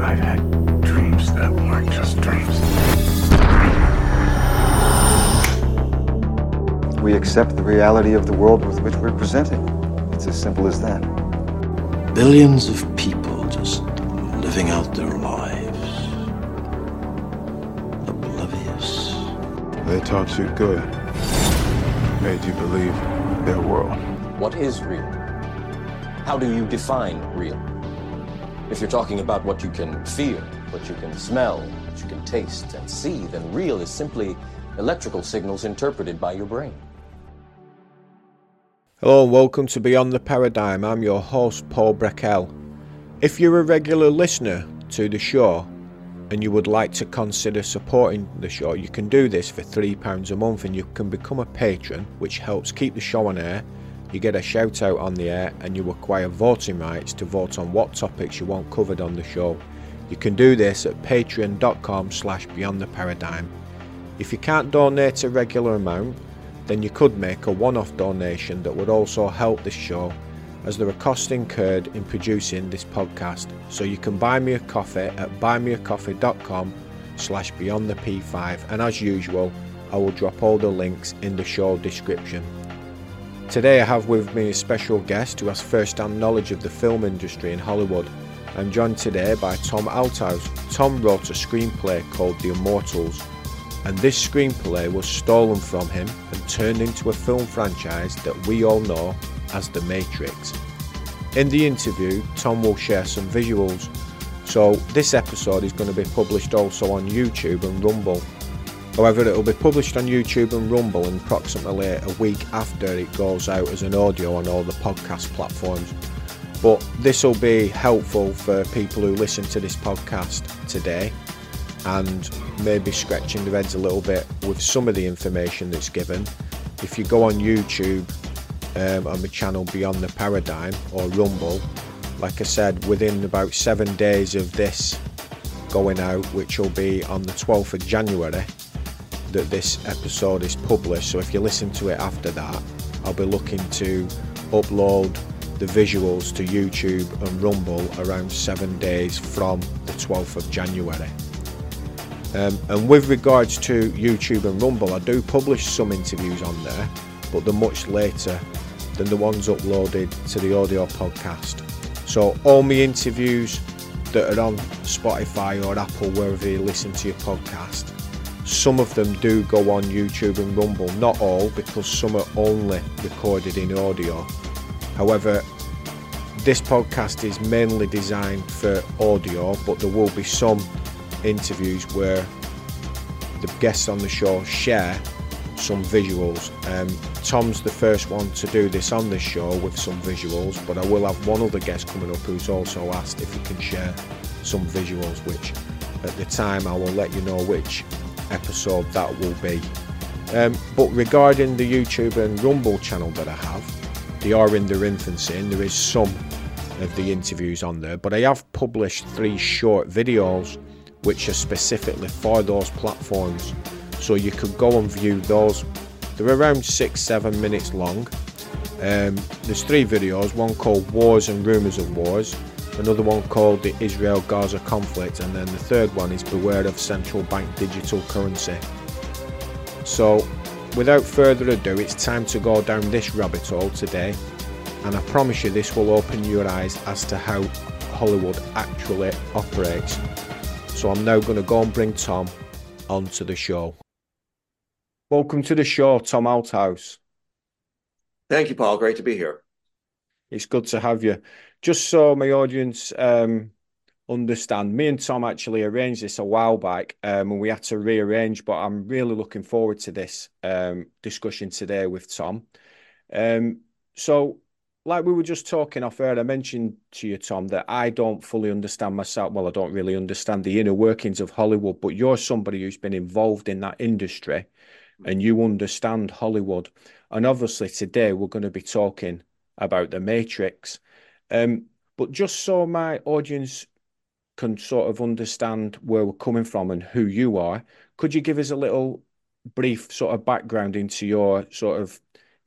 I've had dreams that weren't just dreams. We accept the reality of the world with which we're presenting. It's as simple as that. Billions of people just living out their lives. Oblivious. They taught you good. Made you believe their world. What is real? How do you define real? If you're talking about what you can feel, what you can smell, what you can taste and see, then real is simply electrical signals interpreted by your brain. Hello and welcome to Beyond the Paradigm. I'm your host, Paul Breckel. If you're a regular listener to the show and you would like to consider supporting the show, you can do this for £3 a month and you can become a patron, which helps keep the show on air. You get a shout out on the air and you acquire voting rights to vote on what topics you want covered on the show. You can do this at patreon.com/beyondtheparadigm. If you can't donate a regular amount, then you could make a one-off donation that would also help this show, as there are costs incurred in producing this podcast. So you can buy me a coffee at buymeacoffee.com/beyondthep5, and as usual, I will drop all the links in the show description. Today I have with me a special guest who has first-hand knowledge of the film industry in Hollywood. I'm joined today by Tom Althaus. Tom wrote a screenplay called The Immortals, and this screenplay was stolen from him and turned into a film franchise that we all know as The Matrix. In the interview, Tom will share some visuals, so this episode is going to be published also on YouTube and Rumble. However, it will be published on YouTube and Rumble in approximately a week after it goes out as an audio on all the podcast platforms. But this will be helpful for people who listen to this podcast today and maybe scratching their heads a little bit with some of the information that's given. If you go on YouTube on the channel Beyond the Paradigm or Rumble, like I said, within about 7 days of this going out, which will be on the 12th of January, that this episode is published. So if you listen to it after that, I'll be looking to upload the visuals to YouTube and Rumble around 7 days from the 12th of January. And with regards to YouTube and Rumble, I do publish some interviews on there, but they're much later than the ones uploaded to the audio podcast. So all my interviews that are on Spotify or Apple, wherever you listen to your podcast, some of them do go on YouTube and Rumble, not all, because some are only recorded in audio. However, this podcast is mainly designed for audio, but there will be some interviews where the guests on the show share some visuals. Tom's the first one to do this on this show with some visuals, but I will have one other guest coming up who's also asked if he can share some visuals, which at the time I will let you know which episode that will be. But regarding the YouTube and Rumble channel that I have, they are in their infancy and there is some of the interviews on there, but I have published 3 short videos which are specifically for those platforms, so you could go and view those. They're around 6-7 minutes long. There's 3 videos, one called Wars and Rumours of Wars, another one called the Israel-Gaza conflict, and then the third one is Beware of Central Bank Digital Currency. So without further ado, it's time to go down this rabbit hole today, and I promise you this will open your eyes as to how Hollywood actually operates. So I'm now going to go and bring Tom onto the show. Welcome to the show, Tom Althaus. Thank you, Paul. Great to be here. It's good to have you. Just so my audience understand, me and Tom actually arranged this a while back and we had to rearrange, but I'm really looking forward to this discussion today with Tom. So like we were just talking off air, I mentioned to you, Tom, that I don't fully understand myself. Well, I don't really understand the inner workings of Hollywood, but you're somebody who's been involved in that industry and you understand Hollywood. And obviously today we're going to be talking about The Matrix. But just so my audience can sort of understand where we're coming from and who you are, could you give us a little brief sort of background into your sort of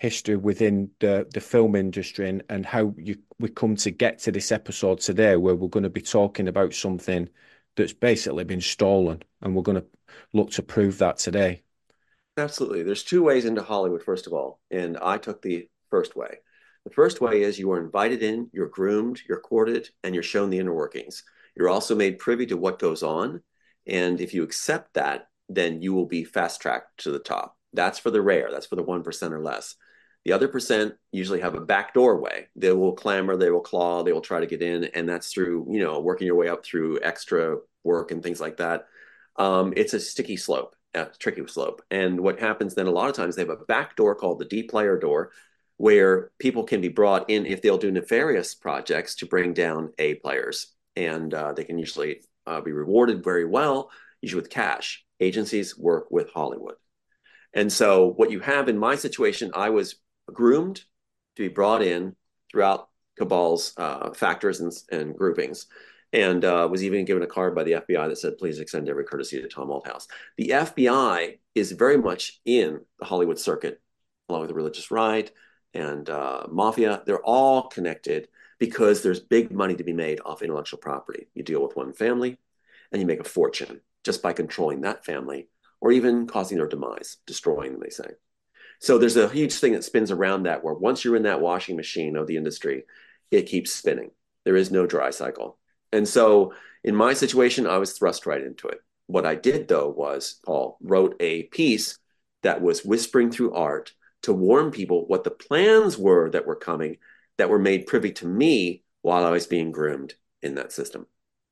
history within the film industry, and how we come to get to this episode today, where we're going to be talking about something that's basically been stolen, and we're going to look to prove that today. Absolutely. There's two ways into Hollywood, first of all, and I took the first way. The first way is you are invited in, you're groomed, you're courted, and you're shown the inner workings. You're also made privy to what goes on. And if you accept that, then you will be fast-tracked to the top. That's for the rare. That's for the 1% or less. The other percent usually have a backdoor way. They will clamor, they will claw, they will try to get in, and that's through, working your way up through extra work and things like that. It's a sticky slope, a tricky slope. And what happens then, a lot of times they have a back door called the D player door, where people can be brought in if they'll do nefarious projects to bring down A players. And they can usually be rewarded very well, usually with cash. Agencies work with Hollywood. And so what you have in my situation, I was groomed to be brought in throughout Cabal's factors and groupings, and was even given a card by the FBI that said, please extend every courtesy to Tom Malthouse. The FBI is very much in the Hollywood circuit, along with the religious right and mafia. They're all connected because there's big money to be made off intellectual property. You deal with one family and you make a fortune just by controlling that family, or even causing their demise, destroying them, they say. So there's a huge thing that spins around that, where once you're in that washing machine of the industry, it keeps spinning. There is no dry cycle. And so in my situation, I was thrust right into it. What I did, though, was Paul wrote a piece that was whispering through art to warn people what the plans were that were coming, that were made privy to me while I was being groomed in that system.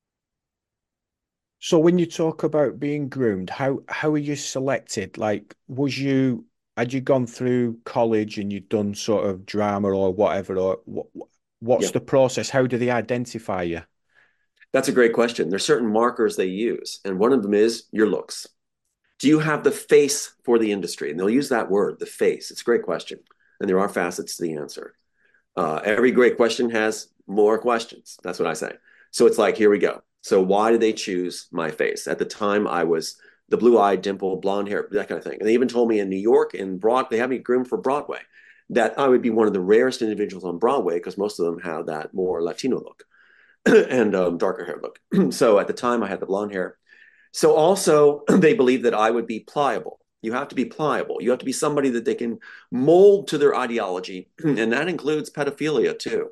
So when you talk about being groomed, how are you selected? Like, had you gone through college and you'd done sort of drama or whatever, or what's the process? How do they identify you? That's a great question. There's certain markers they use, and one of them is your looks. Do you have the face for the industry? And they'll use that word, the face. It's a great question, and there are facets to the answer. Every great question has more questions. That's what I say. So it's like, here we go. So why did they choose my face? At the time, I was the blue-eyed, dimpled, blonde hair, that kind of thing. And they even told me in New York, they had me groomed for Broadway, that I would be one of the rarest individuals on Broadway, because most of them have that more Latino look and darker hair look. So at the time, I had the blonde hair. So also, they believed that I would be pliable. You have to be pliable. You have to be somebody that they can mold to their ideology, and that includes pedophilia too.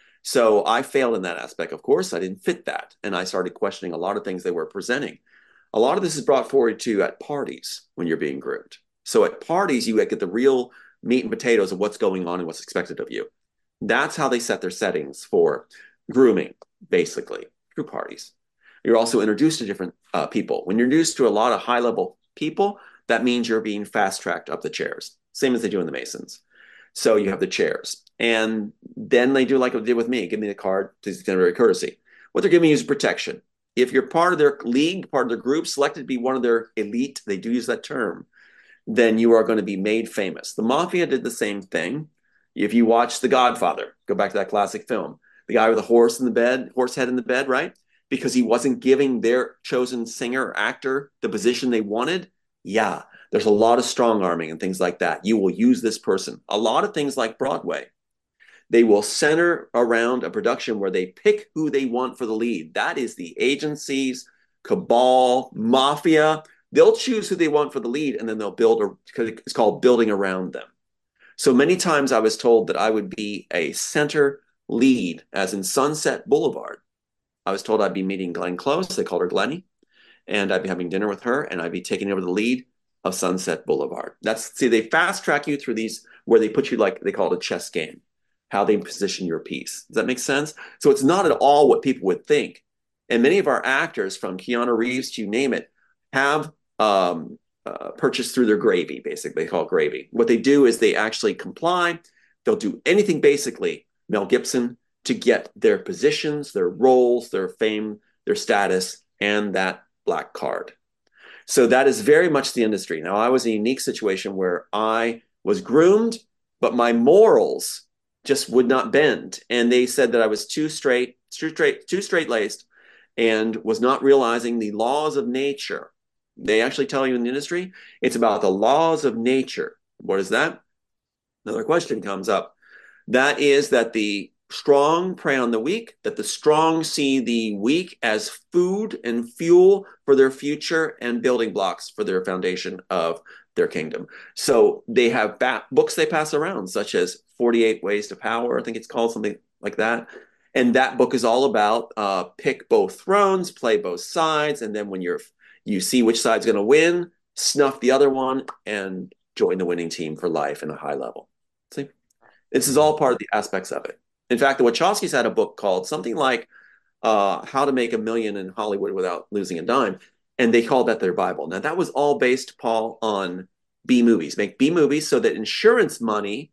So I failed in that aspect. Of course, I didn't fit that. And I started questioning a lot of things they were presenting. A lot of this is brought forward too at parties when you're being groomed. So at parties, you get the real meat and potatoes of what's going on and what's expected of you. That's how they set their settings for grooming, basically, through parties. You're also introduced to different people. When you're introduced to a lot of high-level people, that means you're being fast-tracked up the chairs, same as they do in the Masons. So you have the chairs. And then they do like they did with me. Give me the card to extend courtesy. What they're giving you is protection. If you're part of their league, part of their group, selected to be one of their elite, they do use that term, then you are going to be made famous. The mafia did the same thing. If you watch The Godfather, go back to that classic film, the guy with the horse head in the bed, right? Because he wasn't giving their chosen singer or actor the position they wanted. Yeah, there's a lot of strong arming and things like that. You will use this person. A lot of things like Broadway, they will center around a production where they pick who they want for the lead. That is the agencies, cabal, mafia. They'll choose who they want for the lead, and then they'll build, it's called building around them. So many times I was told that I would be a center lead, as in Sunset Boulevard. I was told I'd be meeting Glenn Close, they called her Glennie, and I'd be having dinner with her, and I'd be taking over the lead of Sunset Boulevard. They fast track you through these, where they put you, like they call it a chess game, how they position your piece. Does that make sense? So it's not at all what people would think. And many of our actors, from Keanu Reeves to you name it, have purchased through their gravy, basically. They call it gravy. What they do is they actually comply. They'll do anything, basically, Mel Gibson, to get their positions, their roles, their fame, their status, and that black card. So that is very much the industry. Now, I was in a unique situation where I was groomed, but my morals just would not bend. And they said that I was too straight-laced and was not realizing the laws of nature. They actually tell you in the industry, it's about the laws of nature. What is that? Another question comes up. That is that the strong prey on the weak, that the strong see the weak as food and fuel for their future and building blocks for their foundation of their kingdom. So they have books they pass around, such as 48 Ways to Power, I think it's called, something like that. And that book is all about pick both thrones, play both sides, and then when you see which side's going to win, snuff the other one, and join the winning team for life in a high level. See, this is all part of the aspects of it. In fact, the Wachowskis had a book called something like How to Make a Million in Hollywood Without Losing a Dime, and they called that their Bible. Now, that was all based, Paul, on B movies. Make B movies so that insurance money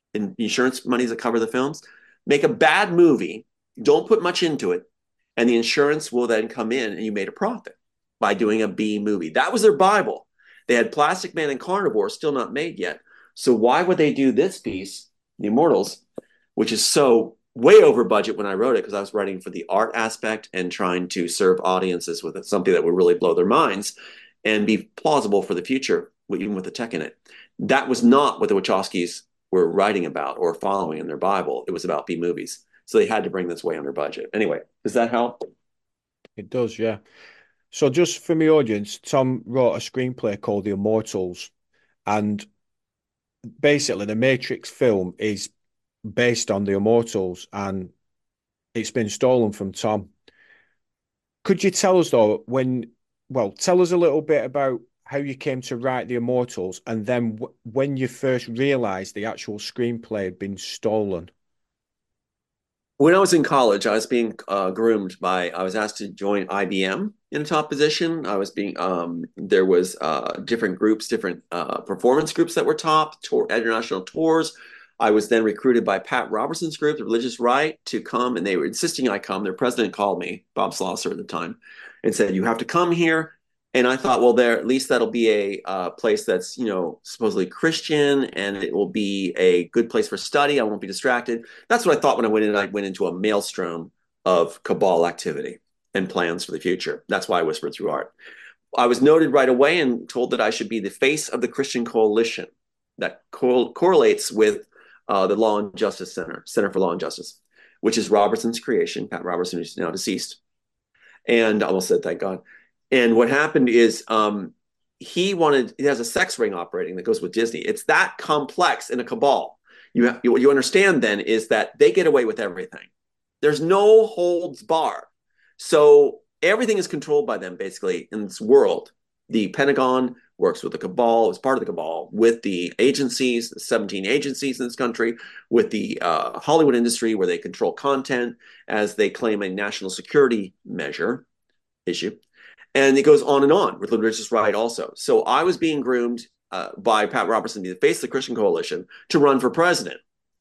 that cover the films, make a bad movie, don't put much into it, and the insurance will then come in and you made a profit by doing a B movie. That was their Bible. They had Plastic Man and Carnivore still not made yet. So why would they do this piece, The Immortals, which is so way over budget when I wrote it, because I was writing for the art aspect and trying to serve audiences with something that would really blow their minds and be plausible for the future, even with the tech in it. That was not what the Wachowskis were writing about or following in their Bible. It was about B movies. So they had to bring this way under budget. Anyway, does that help? It does, yeah. So just for my audience, Tom wrote a screenplay called The Immortals, and basically the Matrix film is based on The Immortals, and it's been stolen from Tom. Could you tell us though, tell us a little bit about how you came to write The Immortals, and then when you first realized the actual screenplay had been stolen? When I was in college, I was being groomed I was asked to join IBM in a top position. There was different groups, different performance groups that were top, international tours. I was then recruited by Pat Robertson's group, the Religious Right, to come, and they were insisting I come. Their president called me, Bob Slosser at the time, and said, "You have to come here." And I thought, well, at least that'll be a place that's, supposedly Christian, and it will be a good place for study. I won't be distracted. That's what I thought when I went in. I went into a maelstrom of cabal activity and plans for the future. That's why I whispered through art. I was noted right away and told that I should be the face of the Christian Coalition that correlates with the Law and Justice Center for Law and Justice, which is Robertson's creation. Pat Robertson is now deceased. And I almost said, thank God. And what happened is he has a sex ring operating that goes with Disney. It's that complex in a cabal. What you understand then is that they get away with everything. There's no holds bar. So everything is controlled by them, basically, in this world. The Pentagon works with the cabal, is part of the cabal, with the agencies, the 17 agencies in this country, with the Hollywood industry, where they control content as they claim a national security issue. And it goes on and on with the Religious Right also. So I was being groomed by Pat Robertson to be the face of the Christian Coalition to run for president.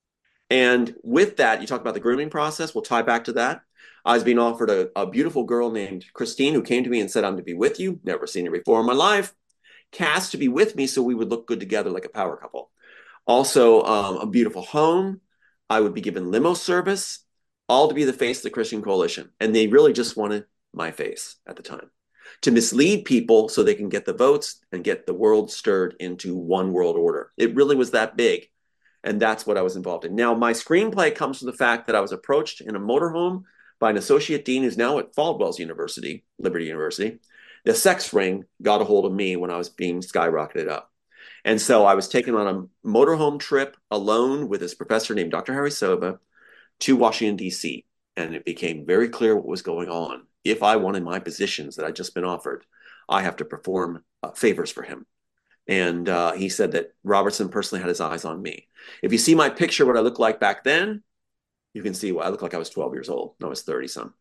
And with that, you talk about the grooming process. We'll tie back to that. I was being offered a beautiful girl named Christine, who came to me and said, "I'm to be with you. Never seen her before in my life." Cast to be with me so we would look good together like a power couple. Also, a beautiful home. I would be given limo service, all to be the face of the Christian Coalition. And they really just wanted my face at the time, to mislead people so they can get the votes and get the world stirred into one world order. It really was that big. And that's what I was involved in. Now, my screenplay comes from the fact that I was approached in a motorhome by an associate dean who's now at Faldwell's University, Liberty University. The sex ring got a hold of me when I was being skyrocketed up. And so I was taken on a motorhome trip alone with this professor named Dr. Harry Sova to Washington, D.C. And it became very clear what was going on. If I wanted my positions that I'd just been offered, I have to perform favors for him. And he said that Robertson personally had his eyes on me. If you see my picture, what I looked like back then, you can see what I looked like. I was 12 years old. I was 30-some.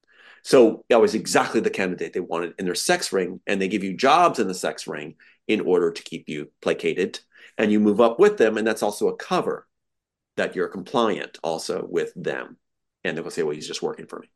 So I was exactly the candidate they wanted in their sex ring, and they give you jobs in the sex ring in order to keep you placated, and you move up with them, and that's also a cover that you're compliant also with them. And they'll say, well, he's just working for me.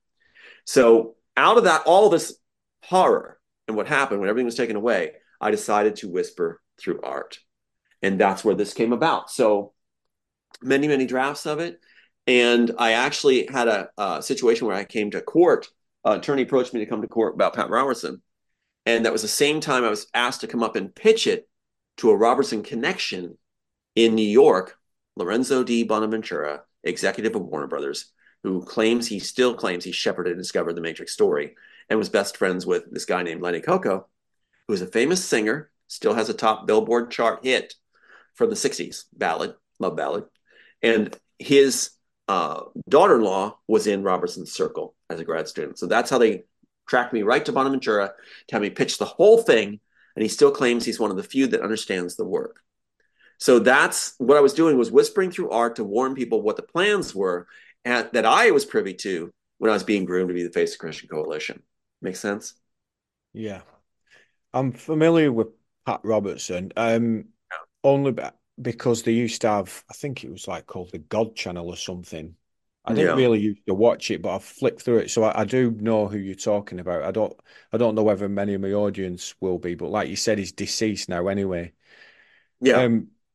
So out of that, all this horror and what happened when everything was taken away, I decided to whisper through art. And that's where this came about. So many, many drafts of it. And I actually had a situation where I came to court. An attorney approached me to come to court about Pat Robertson. And that was the same time I was asked to come up and pitch it to a Robertson connection in New York Lorenzo D. Bonaventura, executive of Warner Brothers, who still claims he shepherded and discovered the Matrix story and was best friends with this guy named Lenny Coco, who is a famous singer, still has a top Billboard chart hit from the 60s, love ballad. And his daughter-in-law was in Robertson's circle as a grad student. So that's how they tracked me right to Bonaventura to have me pitch the whole thing. And he still claims he's one of the few that understands the work. So that's what I was doing, was whispering through art to warn people what the plans were and that I was privy to when I was being groomed to be the face of Christian Coalition. Make sense? Yeah. I'm familiar with Pat Robertson, only because they used to have, I think it was like called the God Channel or something. I didn't really used to watch it, but I've flicked through it, so I do know who you're talking about. I don't know whether many of my audience will be, but like you said, he's deceased now anyway. Yeah.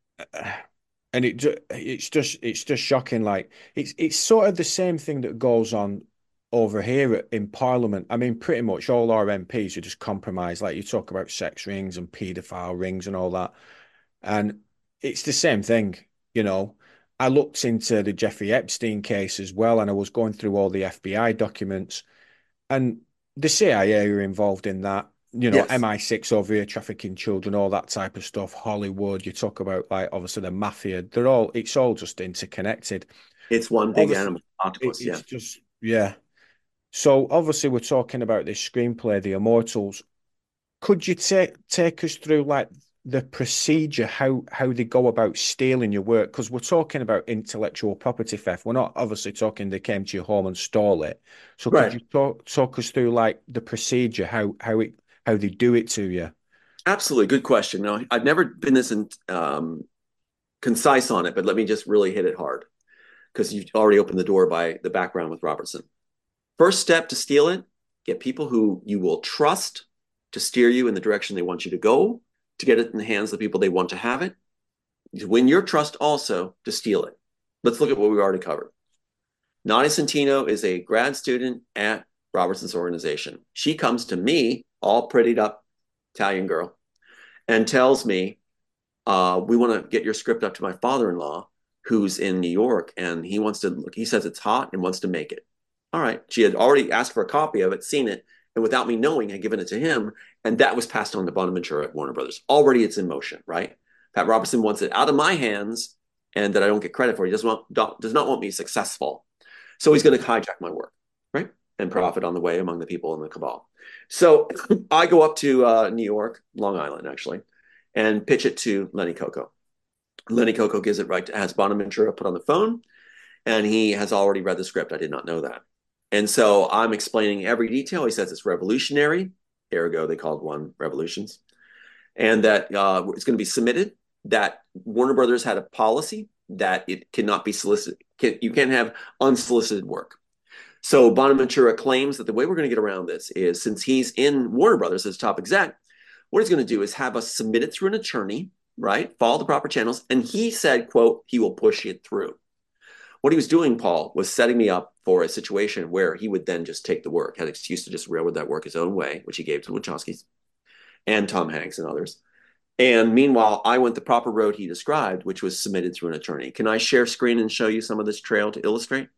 And it's just shocking. Like it's sort of the same thing that goes on over here in Parliament. I mean, pretty much all our MPs are just compromised. Like you talk about sex rings and paedophile rings and all that, and it's the same thing, you know. I looked into the Jeffrey Epstein case as well, and I was going through all the FBI documents, and the CIA are involved in that. You know, Yes. MI6 over here, trafficking children, all that type of stuff. Hollywood, you talk about like obviously the mafia. It's all just interconnected. It's one big Obviously, animal, octopus. it's just, yeah. So obviously we're talking about this screenplay, The Immortals. Could you take us through like the procedure, how they go about stealing your work? Because we're talking about intellectual property theft. We're not obviously talking they came to your home and stole it. So could you talk us through like the procedure, how they do it to you? Absolutely. Good question. Now, I've never been this concise on it, but let me just really hit it hard because you've already opened the door by the background with Robertson. First step to steal it, get people who you will trust to steer you in the direction they want you to go, to get it in the hands of the people they want to have it. You win your trust also to steal it. Let's look at what we've already covered. Nadia Centino is a grad student at Robertson's organization. She comes to me, all prettied up Italian girl, and tells me, we want to get your script up to my father-in-law who's in New York, and he says it's hot and wants to make it. All right. She had already asked for a copy of it, seen it, and without me knowing, had given it to him, and that was passed on to Bonaventura at Warner Brothers. Already it's in motion, right? Pat Robertson wants it out of my hands and that I don't get credit for. He does not want me successful. So he's going to hijack my work, right? And profit on the way among the people in the cabal. So I go up to New York, Long Island, actually, and pitch it to Lenny Coco. Lenny Coco gives it right, has Bonaventura put on the phone, and he has already read the script. I did not know that. And so I'm explaining every detail. He says it's revolutionary, ergo they called one Revolutions, and that it's going to be submitted, that Warner Brothers had a policy that it cannot be solicited. You can't have unsolicited work. So Bonaventura claims that the way we're going to get around this is, since he's in Warner Brothers as top exec, what he's going to do is have us submit it through an attorney, right? Follow the proper channels. And he said, quote, he will push it through. What he was doing, Paul, was setting me up for a situation where he would then just take the work, had an excuse to just railroad that work his own way, which he gave to Wachowski's and Tom Hanks and others. And meanwhile, I went the proper road he described, which was submitted through an attorney. Can I share screen and show you some of this trail to illustrate?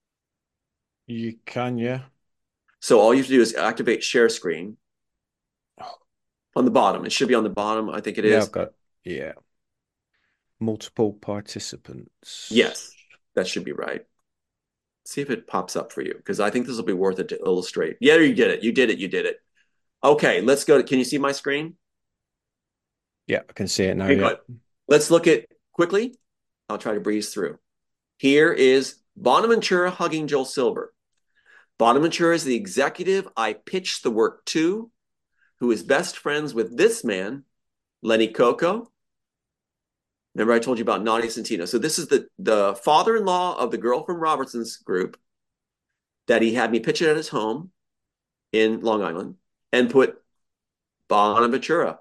You can, yeah. So all you have to do is activate share screen on the bottom. It should be on the bottom. I think it is. Yeah. Multiple participants. Yes, that should be right. See if it pops up for you, because I think this will be worth it to illustrate. Yeah, you did it. You did it. You did it. Okay, let's go. Can you see my screen? Yeah, I can see it now. Okay, yeah. good. Let's look at quickly. I'll try to breeze through. Here is Bonaventura hugging Joel Silver. Bonaventura is the executive I pitched the work to, who is best friends with this man, Lenny Coco. Remember I told you about Nadia Centino. So this is the father-in-law of the girl from Robertson's group that he had me pitch it at his home in Long Island and put Bonaventura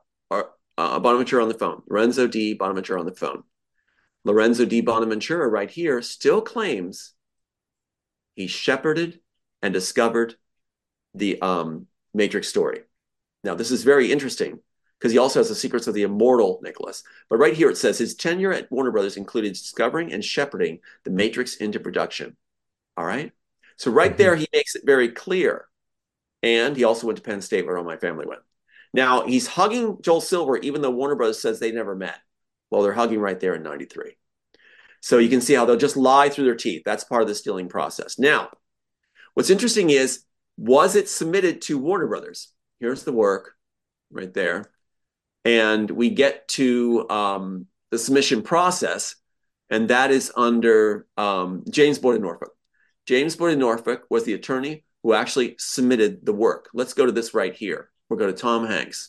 on the phone. Lorenzo D. Bonaventura on the phone. Lorenzo D. Bonaventura right here still claims he shepherded and discovered the Matrix story. Now, this is very interesting because he also has the secrets of the immortal Nicholas. But right here it says his tenure at Warner Brothers included discovering and shepherding the Matrix into production. All right. So right there, he makes it very clear. And he also went to Penn State, where all my family went. Now he's hugging Joel Silver, even though Warner Brothers says they never met. Well, they're hugging right there in 93. So you can see how they'll just lie through their teeth. That's part of the stealing process. Now, what's interesting is, was it submitted to Warner Brothers? Here's the work right there. And we get to the submission process, and that is under James Boyd of Norfolk. James Boyd of Norfolk was the attorney who actually submitted the work. Let's go to this right here. We'll go to Tom Hanks.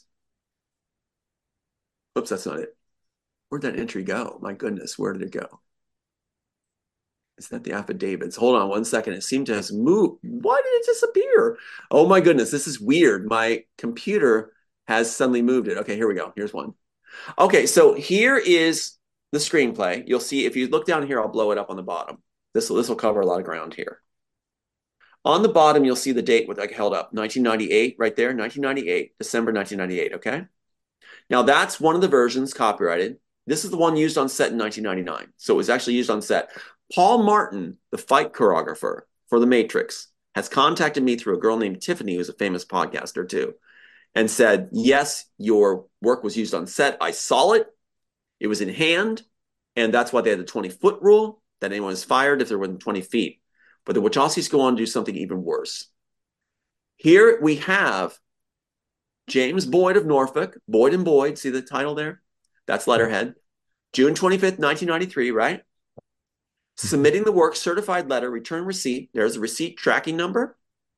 Oops, that's not it. Where'd that entry go? My goodness, where did it go? Is that the affidavits? Hold on one second. It seemed to have moved. Why did it disappear? Oh my goodness, this is weird. My computer has suddenly moved it. Okay, here we go. Here's one. Okay, so here is the screenplay. You'll see, if you look down here, I'll blow it up on the bottom. This will cover a lot of ground here. On the bottom, you'll see the date with, like, held up, 1998, right there, 1998, December 1998, okay? Now, that's one of the versions copyrighted. This is the one used on set in 1999. So it was actually used on set. Paul Martin, the fight choreographer for The Matrix, has contacted me through a girl named Tiffany, who's a famous podcaster too, and said, yes, your work was used on set. I saw it. It was in hand. And that's why they had the 20-foot rule, that anyone is fired if they're within 20 feet. But the Wachowskis go on to do something even worse. Here we have James Boyd of Norfolk, Boyd and Boyd, see the title there? That's letterhead. June 25th, 1993, right? Submitting the work, certified letter, return receipt. There's a receipt tracking number.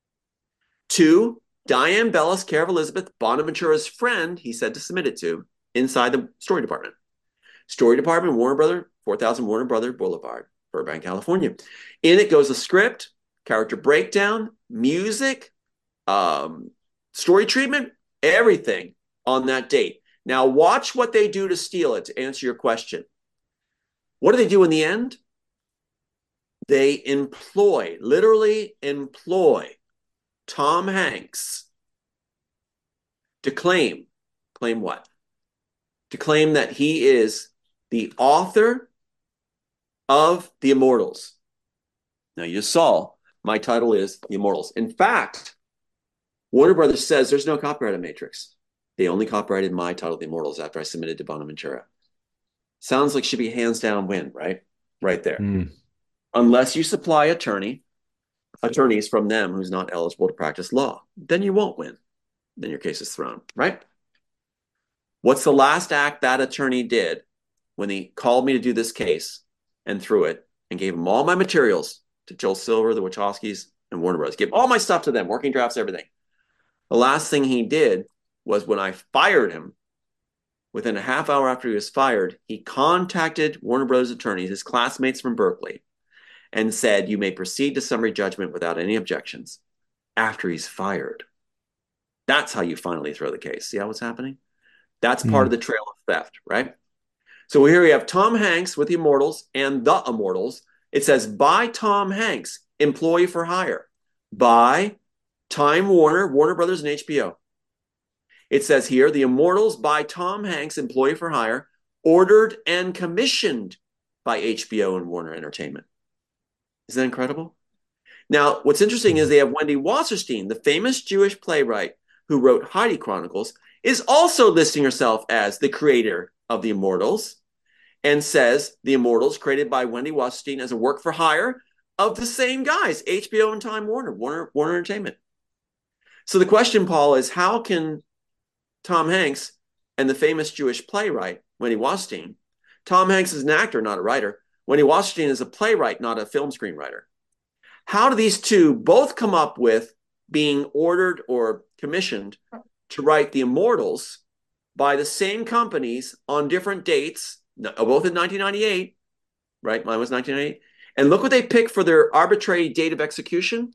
To Diane Bellis, care of Elizabeth, Bonaventura's friend, he said to submit it to, inside the story department. Story department, Warner Brother, 4000 Warner Brother Boulevard, Burbank, California. In it goes a script, character breakdown, music, story treatment, everything on that date. Now watch what they do to steal it, to answer your question. What do they do in the end? They employ, literally employ, Tom Hanks to claim what? To claim that he is the author of The Immortals. Now you saw my title is The Immortals. In fact, Warner Brothers says there's no copyright on Matrix. They only copyrighted my title, The Immortals, after I submitted to Bonaventura. Sounds like should be hands down win, right? Right there. Unless you supply attorneys from them who's not eligible to practice law, then you won't win. Then your case is thrown, right? What's the last act that attorney did when he called me to do this case and threw it and gave him all my materials to Joel Silver, the Wachowskis, and Warner Bros. Gave all my stuff to them, working drafts, everything. The last thing he did was when I fired him, within a half hour after he was fired, he contacted Warner Bros. Attorneys, his classmates from Berkeley, and said, you may proceed to summary judgment without any objections after he's fired. That's how you finally throw the case. See how it's happening? That's part of the trail of theft, right? So here we have Tom Hanks with The Immortals and The Immortals. It says, by Tom Hanks, employee for hire. By Time Warner, Warner Brothers, and HBO. It says here, The Immortals by Tom Hanks, employee for hire, ordered and commissioned by HBO and Warner Entertainment. Isn't that incredible? Now, what's interesting is they have Wendy Wasserstein, the famous Jewish playwright who wrote Heidi Chronicles, is also listing herself as the creator of The Immortals, and says The Immortals, created by Wendy Wasserstein as a work for hire of the same guys, HBO and Time Warner, Warner Entertainment. So the question, Paul, is how can Tom Hanks and the famous Jewish playwright, Wendy Wasserstein, Tom Hanks is an actor, not a writer. Wendy Wasserstein is a playwright, not a film screenwriter. How do these two both come up with being ordered or commissioned to write The Immortals by the same companies on different dates, both in 1998, right? Mine was 1998. And look what they picked for their arbitrary date of execution,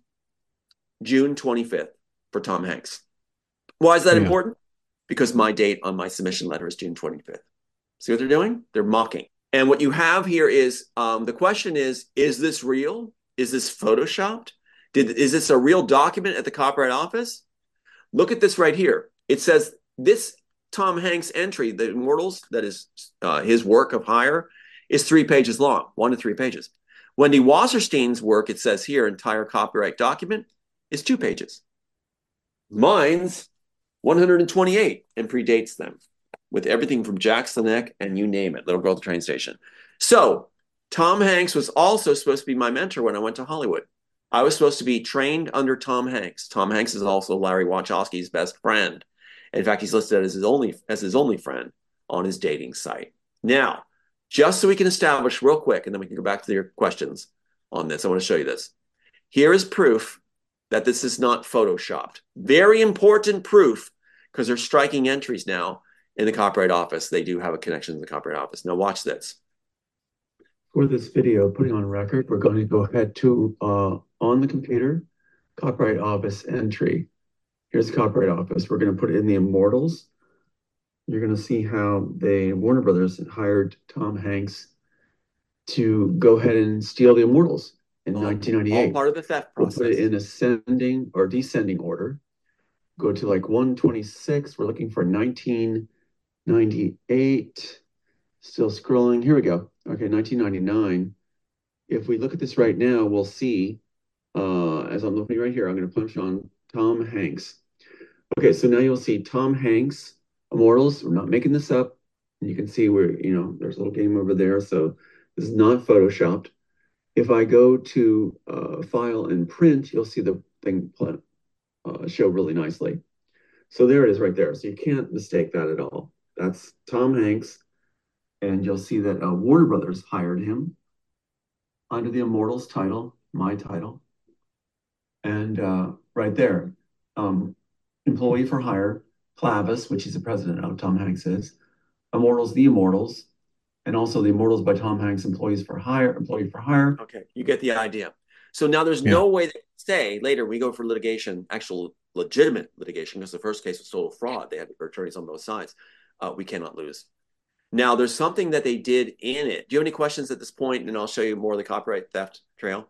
June 25th for Tom Hanks. Why is that important? Because my date on my submission letter is June 25th. See what they're doing? They're mocking. And what you have here is, the question is this real? Is this photoshopped? Is this a real document at the Copyright Office? Look at this right here. It says this Tom Hanks' entry, The Immortals, that is his work of hire, is 3 pages long, 1 to 3 pages. Wendy Wasserstein's work, it says here, entire copyright document, is 2 pages. Mine's 128 and predates them with everything from Jack's the Neck and you name it, Little Girl at the Train Station. So Tom Hanks was also supposed to be my mentor when I went to Hollywood. I was supposed to be trained under Tom Hanks. Tom Hanks is also Larry Wachowski's best friend. In fact, he's listed as his only friend on his dating site. Now, just so we can establish real quick, and then we can go back to your questions on this, I want to show you this. Here is proof that this is not photoshopped. Very important proof, because they're striking entries now in the Copyright Office. They do have a connection to the Copyright Office. Now watch this. For this video, putting on record, we're going to go ahead to, on the computer, Copyright Office entry. Here's the Copyright Office. We're going to put it in the Immortals. You're going to see how Warner Brothers hired Tom Hanks to go ahead and steal the Immortals in 1998. All part of the theft process. We'll put it in ascending or descending order. Go to like 126. We're looking for 1998. Still scrolling. Here we go. Okay, 1999. If we look at this right now, we'll see, as I'm looking right here, I'm going to punch on Tom Hanks. Okay, so now you'll see Tom Hanks, Immortals. We're not making this up. You can see where, there's a little game over there. So this is not photoshopped. If I go to File and Print, you'll see the thing show really nicely. So there it is right there. So you can't mistake that at all. That's Tom Hanks. And you'll see that Warner Brothers hired him under the Immortals title, my title. And right there, employee for hire, Clavis, which he's the president of, Tom Hanks is, Immortals, The Immortals, and also The Immortals by Tom Hanks, employee for hire. Okay, you get the idea. So now there's no way they say later we go for litigation, actual legitimate litigation, because the first case was total fraud. They had attorneys on both sides. We cannot lose. Now, there's something that they did in it. Do you have any questions at this point? And I'll show you more of the copyright theft trail.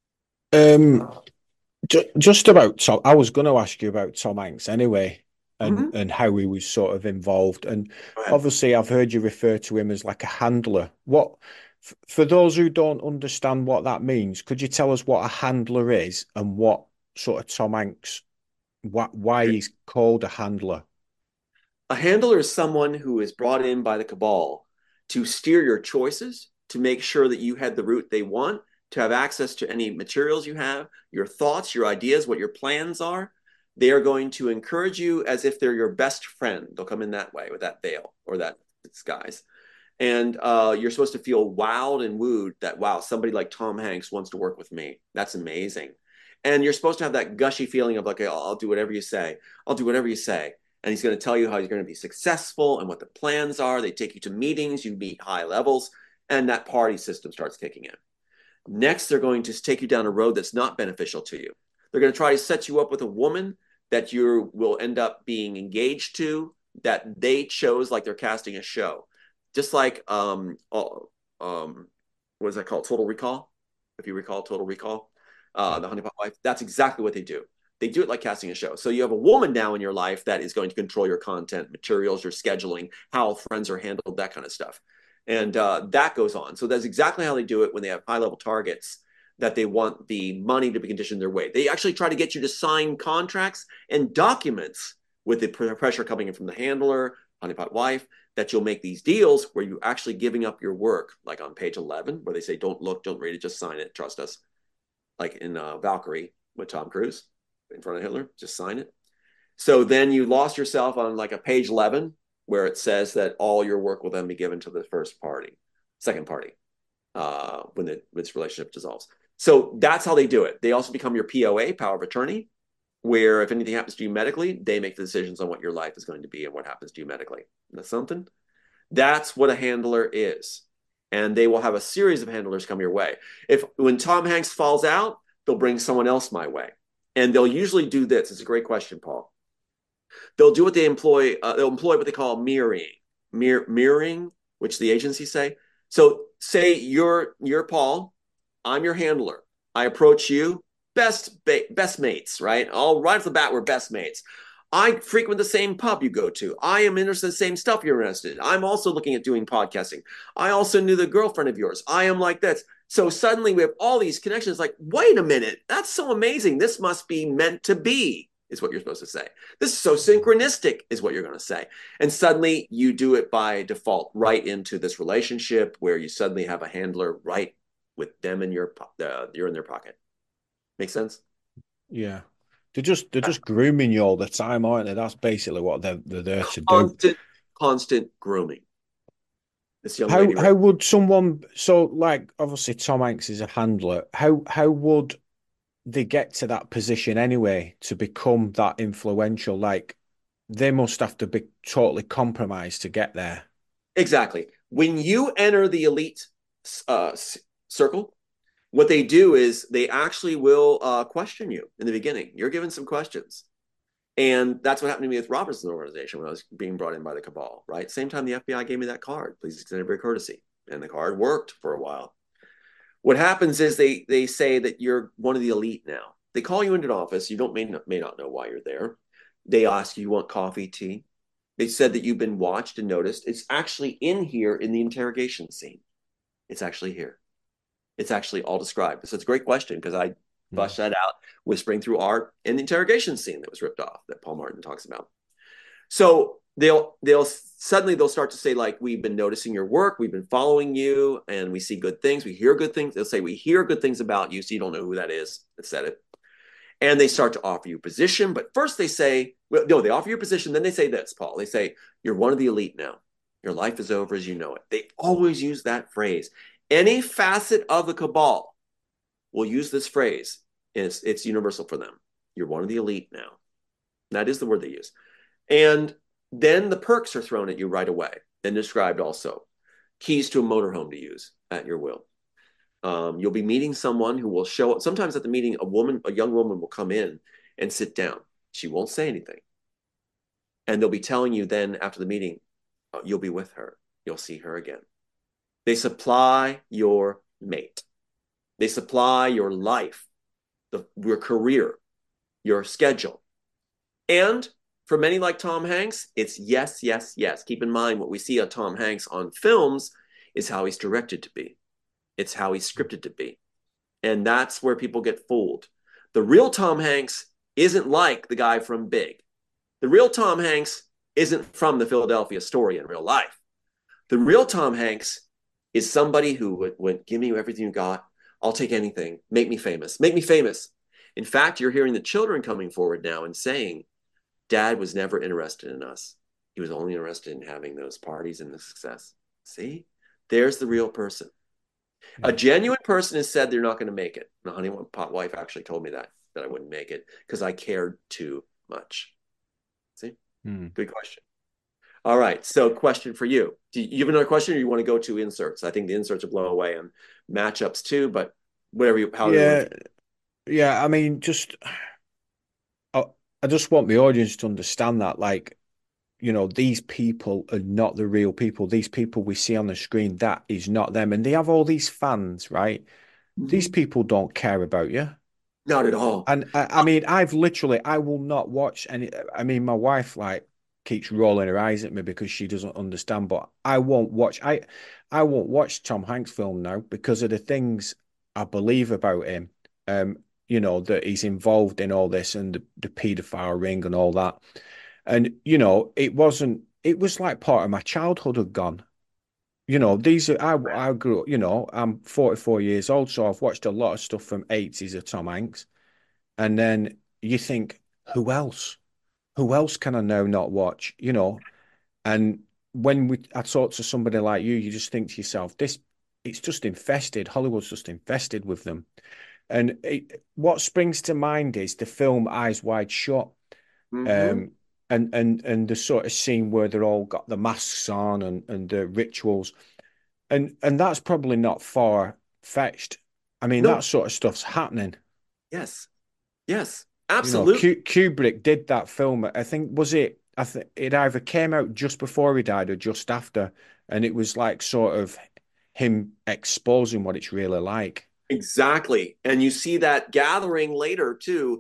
Just about Tom. I was going to ask you about Tom Hanks anyway, and how he was sort of involved. And obviously, I've heard you refer to him as like a handler. What, for those who don't understand what that means, could you tell us what a handler is and what sort of Tom Hanks, why he's called a handler? A handler is someone who is brought in by the cabal to steer your choices, to make sure that you head the route they want, to have access to any materials you have, your thoughts, your ideas, what your plans are. They are going to encourage you as if they're your best friend. They'll come in that way with that veil or that disguise. And you're supposed to feel wowed and wooed that, wow, somebody like Tom Hanks wants to work with me. That's amazing. And you're supposed to have that gushy feeling of like, oh, I'll do whatever you say. I'll do whatever you say. And he's going to tell you how he's going to be successful and what the plans are. They take you to meetings, you meet high levels, and that party system starts kicking in. Next, they're going to take you down a road that's not beneficial to you. They're going to try to set you up with a woman that you will end up being engaged to, that they chose like they're casting a show. Just like, what is that called? Total Recall? If you recall Total Recall, the Honey Pot Wife, that's exactly what they do. They do it like casting a show. So you have a woman now in your life that is going to control your content, materials, your scheduling, how friends are handled, that kind of stuff. And that goes on. So that's exactly how they do it when they have high-level targets that they want the money to be conditioned their way. They actually try to get you to sign contracts and documents with the pressure coming in from the handler, honeypot wife, that you'll make these deals where you're actually giving up your work, like on page 11, where they say, don't look, don't read it, just sign it, trust us. Like in Valkyrie with Tom Cruise in front of Hitler, just sign it. So then you lost yourself on like a page 11 where it says that all your work will then be given to the second party, when this relationship dissolves. So that's how they do it. They also become your POA, power of attorney, where if anything happens to you medically, they make the decisions on what your life is going to be and what happens to you medically. That's something. That's what a handler is. And they will have a series of handlers come your way. When Tom Hanks falls out, they'll bring someone else my way. And they'll usually do this. It's a great question, Paul. They'll do what they employ. They'll employ what they call mirroring, which the agencies say. So say you're Paul, I'm your handler. I approach you, best mates, right? Right off the bat, we're best mates. I frequent the same pub you go to. I am interested in the same stuff you're interested in. I'm also looking at doing podcasting. I also knew the girlfriend of yours. I am like this. So suddenly we have all these connections. Like, wait a minute, that's so amazing. This must be meant to be, is what you're supposed to say. This is so synchronistic, is what you're going to say. And suddenly you do it by default right into this relationship where you suddenly have a handler right with them in you're in their pocket. Make sense? Yeah. They're just grooming you all the time, aren't they? That's basically what they're there to do. Constant grooming. This young lady. How would someone, so like obviously Tom Hanks is a handler. How would they get to that position anyway to become that influential? Like they must have to be totally compromised to get there. Exactly. When you enter the elite circle, what they do is they actually will question you in the beginning. You're given some questions. And that's what happened to me with Robertson's organization when I was being brought in by the cabal, right? Same time the FBI gave me that card, please extend every courtesy. And the card worked for a while. What happens is they say that you're one of the elite now. They call you into an office. You may not know why you're there. They ask you want coffee, tea. They said that you've been watched and noticed. It's actually in here in the interrogation scene. It's actually here. It's actually all described. So it's a great question because I flushed that out, whispering through art in the interrogation scene that was ripped off that Paul Martin talks about. So they'll start to say, like, we've been noticing your work, we've been following you, and we see good things, we hear good things. They'll say, we hear good things about you, so you don't know who that is that said it. And they start to offer you a position. But first they say, well, no, they offer you a position. Then they say this, Paul. They say, you're one of the elite now. Your life is over as you know it. They always use that phrase. Any facet of the cabal will use this phrase. It's universal for them. You're one of the elite now. That is the word they use. And then the perks are thrown at you right away and described also. Keys to a motorhome to use at your will. You'll be meeting someone who will show up. Sometimes at the meeting, a young woman will come in and sit down. She won't say anything. And they'll be telling you then after the meeting, you'll be with her. You'll see her again. They supply your mate. They supply your life, your career, your schedule. And for many like Tom Hanks, it's yes, yes, yes. Keep in mind what we see of Tom Hanks on films is how he's directed to be. It's how he's scripted to be. And that's where people get fooled. The real Tom Hanks isn't like the guy from Big. The real Tom Hanks isn't from the Philadelphia Story in real life. The real Tom Hanks is somebody who would give me everything you got. I'll take anything. Make me famous. Make me famous. In fact, you're hearing the children coming forward now and saying, Dad was never interested in us. He was only interested in having those parties and the success. See? There's the real person. A genuine person has said they're not going to make it. My honeymoon wife actually told me that I wouldn't make it because I cared too much. See? Good question. All right. So question for you. Do you have another question or you want to go to inserts? I think the inserts will blow away and matchups too, but whatever Yeah, I mean, I just want the audience to understand that, like, you know, these people are not the real people. These people we see on the screen, that is not them. And they have all these fans, right? Mm-hmm. These people don't care about you. Not at all. And I mean, I will not watch any. I mean, my wife like keeps rolling her eyes at me because she doesn't understand, but I won't watch. I won't watch Tom Hanks film now because of the things I believe about him. You know, that he's involved in all this and the paedophile ring and all that. And, you know, it was like part of my childhood had gone. You know, I grew up, you know, I'm 44 years old, so I've watched a lot of stuff from 80s of Tom Hanks. And then you think, who else? Who else can I now not watch? You know, and when I talk to somebody like you just think to yourself, it's just infested. Hollywood's just infested with them. And what springs to mind is the film Eyes Wide Shut. Mm-hmm. And the sort of scene where they're all got the masks on and the rituals. And that's probably not far-fetched. I mean, that sort of stuff's happening. Yes. Yes, absolutely. You know, Kubrick did that film. I think it either came out just before he died or just after. And it was like sort of him exposing what it's really like. Exactly. And you see that gathering later too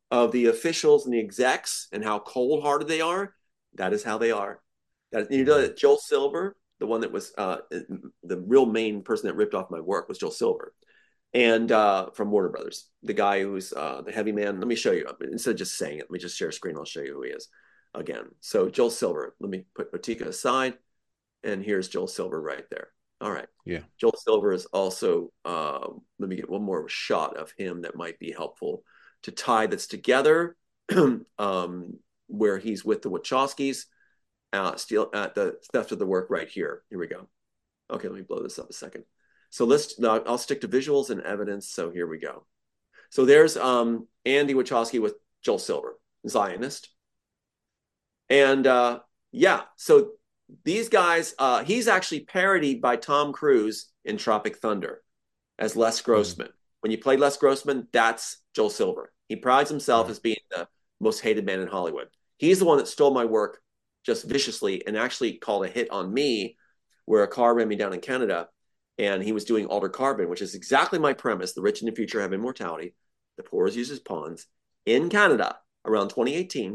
of the officials and the execs and how cold-hearted they are, that is how they are. You know, Joel Silver, the one that was the real main person that ripped off my work was Joel Silver, and from Warner Brothers, the guy who's the heavy man. Let me show you. Instead of just saying it, let me just share a screen. I'll show you who he is again. So Joel Silver. Let me put Otika aside, and here's Joel Silver right there. All right. Yeah. Joel Silver is also. Let me get one more shot of him that might be helpful to tie this together, where he's with the Wachowskis. Steal at the theft of the work right here. Here we go. Okay, let me blow this up a second. So I'll stick to visuals and evidence. So here we go. So there's Andy Wachowski with Joel Silver, Zionist. And yeah, so these guys, he's actually parodied by Tom Cruise in Tropic Thunder as Les Grossman. When you play Les Grossman, that's Joel Silver. He prides himself as being the most hated man in Hollywood. He's the one that stole my work just viciously and actually called a hit on me where a car ran me down in Canada and he was doing Altered Carbon, which is exactly my premise. The rich in the future have immortality. The poor is used as pawns in Canada around 2018.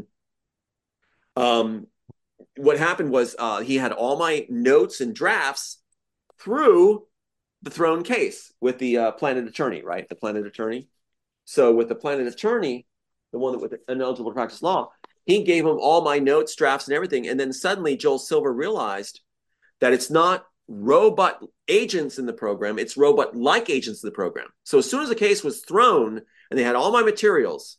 What happened was he had all my notes and drafts through the Throne case with the Planet Attorney, right? The Planet Attorney. So with the Planet Attorney, the one that with the ineligible to practice law, he gave him all my notes, drafts, and everything. And then suddenly Joel Silver realized that it's not robot agents in the program, it's robot-like agents in the program. So as soon as the case was thrown and they had all my materials,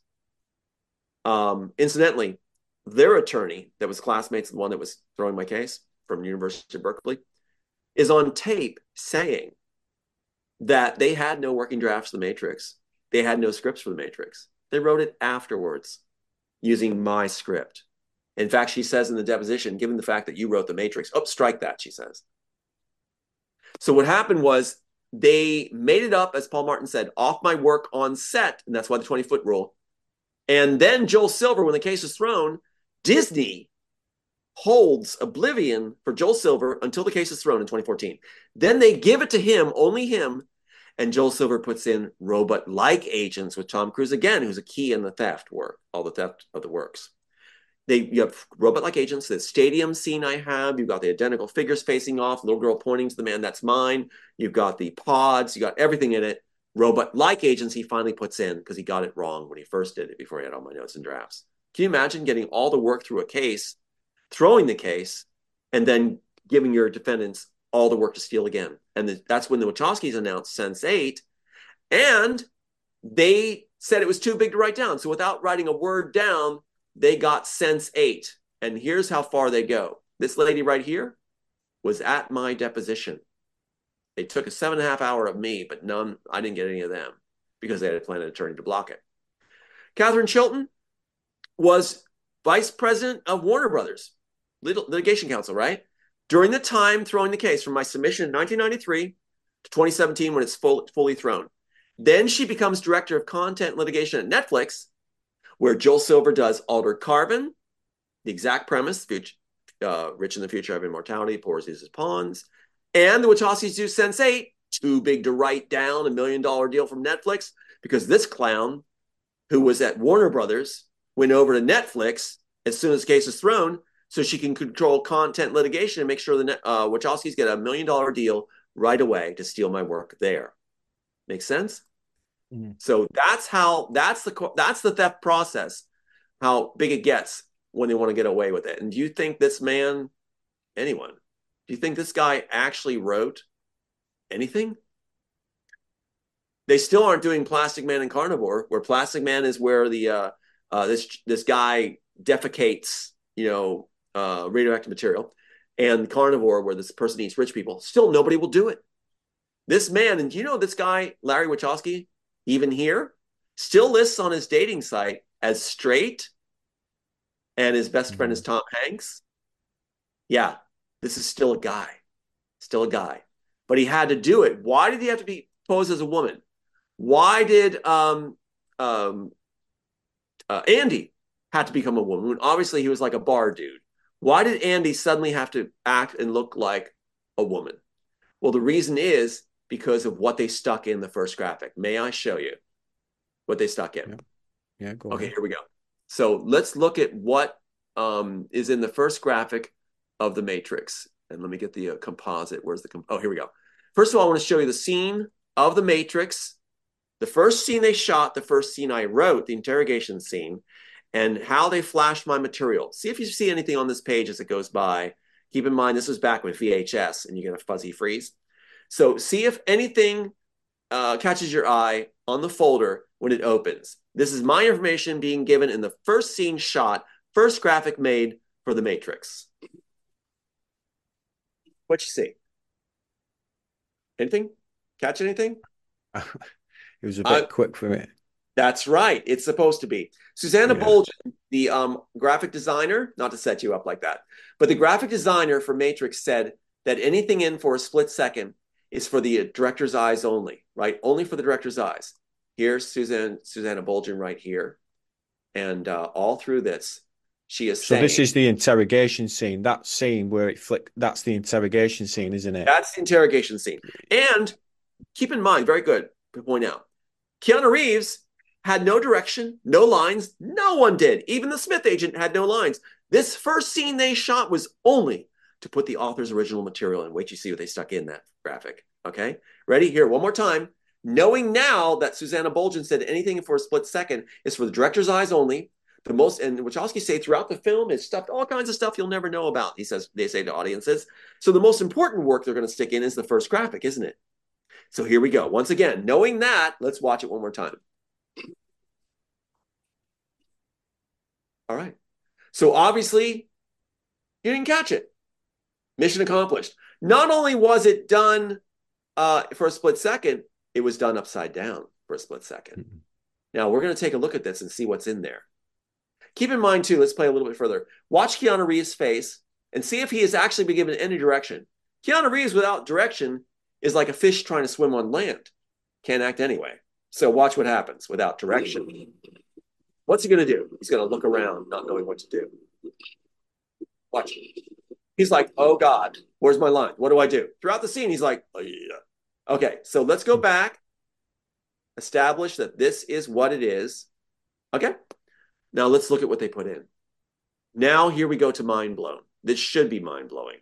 incidentally, their attorney that was classmates, the one that was throwing my case from University of Berkeley, is on tape saying that they had no working drafts of The Matrix. They had no scripts for The Matrix. They wrote it afterwards using my script. In fact, she says in the deposition, given the fact that you wrote The Matrix, oh, strike that, she says. So what happened was they made it up, as Paul Martin said, off my work on set, and that's why the 20-foot rule. And then Joel Silver, when the case is thrown, Disney holds oblivion for Joel Silver until the case is thrown in 2014. Then they give it to him, only him, and Joel Silver puts in robot-like agents with Tom Cruise again, who's a key in the theft work, all the theft of the works. You have robot-like agents. The stadium scene I have, you've got the identical figures facing off, little girl pointing to the man, that's mine. You've got the pods, you got everything in it. Robot-like agents he finally puts in because he got it wrong when he first did it before he had all my notes and drafts. Can you imagine getting all the work through a case, throwing the case, and then giving your defendants all the work to steal again? And that's when the Wachowskis announced Sense8, and they said it was too big to write down. So without writing a word down, they got Sense8. And here's how far they go. This lady right here was at my deposition. They took a 7.5 hour of me, but none, I didn't get any of them because they had a Planet Attorney to block it. Catherine Chilton was vice president of Warner Brothers, litigation counsel, right? During the time throwing the case from my submission in 1993 to 2017 when it's fully thrown. Then she becomes director of content litigation at Netflix, where Joel Silver does Altered Carbon, the exact premise, rich in the future have immortality, poor is used as pawns. And the Wachowskis do Sense8, too big to write down, $1 million deal from Netflix, because this clown, who was at Warner Brothers, went over to Netflix as soon as the case is thrown, so she can control content litigation and make sure the Wachowskis get $1 million deal right away to steal my work there. Make sense? Mm-hmm. So that's the theft process, how big it gets when they want to get away with it. And do you think this man, anyone, do you think this guy actually wrote anything? They still aren't doing Plastic Man and Carnivore, where Plastic Man is where the this guy defecates, radioactive material, and Carnivore, where this person eats rich people. Still, nobody will do it. This man, and this guy, Larry Wachowski, even here, still lists on his dating site as straight, and his best friend is Tom Hanks. Yeah, this is still a guy. But he had to do it. Why did he have to be posed as a woman? Why did Andy had to become a woman when obviously he was like a bar dude? Why did Andy suddenly have to act and look like a woman? Well, the reason is because of what they stuck in the first graphic. May I show you what they stuck in? Yeah, go on. Okay, here we go. So let's look at what is in the first graphic of the Matrix. And let me get the composite. Where's the oh, here we go. First of all, I want to show you the scene of the Matrix, the first scene they shot, the first scene I wrote, the interrogation scene, and how they flashed my material. See if you see anything on this page as it goes by. Keep in mind, this was back with VHS, and you get a fuzzy freeze. So see if anything catches your eye on the folder when it opens. This is my information being given in the first scene shot, first graphic made for the Matrix. What you see? Anything? Catch anything? It was a bit quick for me. That's right. It's supposed to be. Susanna Bolgen, the graphic designer, not to set you up like that, but the graphic designer for Matrix said that anything in for a split second is for the director's eyes only, right? Only for the director's eyes. Here's Susanna Bolgen right here. And all through this, she is saying... So this is the interrogation scene. That scene where it flicked, that's the interrogation scene, isn't it? That's the interrogation scene. And keep in mind, very good to point out, Keanu Reeves had no direction, no lines. No one did. Even the Smith agent had no lines. This first scene they shot was only to put the author's original material in. Wait, you see what they stuck in that graphic. Okay, ready? Here, one more time. Knowing now that Susanna Bolgen said anything for a split second is for the director's eyes only. The most, and Wachowski say throughout the film is stuffed all kinds of stuff you'll never know about. He says, they say to audiences. So the most important work they're going to stick in is the first graphic, isn't it? So here we go. Once again, knowing that, let's watch it one more time. All right. So obviously, you didn't catch it. Mission accomplished. Not only was it done for a split second, it was done upside down for a split second. Mm-hmm. Now, we're going to take a look at this and see what's in there. Keep in mind, too, let's play a little bit further. Watch Keanu Reeves' face and see if he has actually been given any direction. Keanu Reeves without direction is like a fish trying to swim on land. Can't act anyway. So watch what happens without direction. What's he going to do? He's going to look around, not knowing what to do. Watch. He's like, oh, God, where's my line? What do I do? Throughout the scene, he's like, oh, yeah. Okay, so let's go back. Establish that this is what it is. Okay. Now let's look at what they put in. Now here we go to mind blown. This should be mind blowing.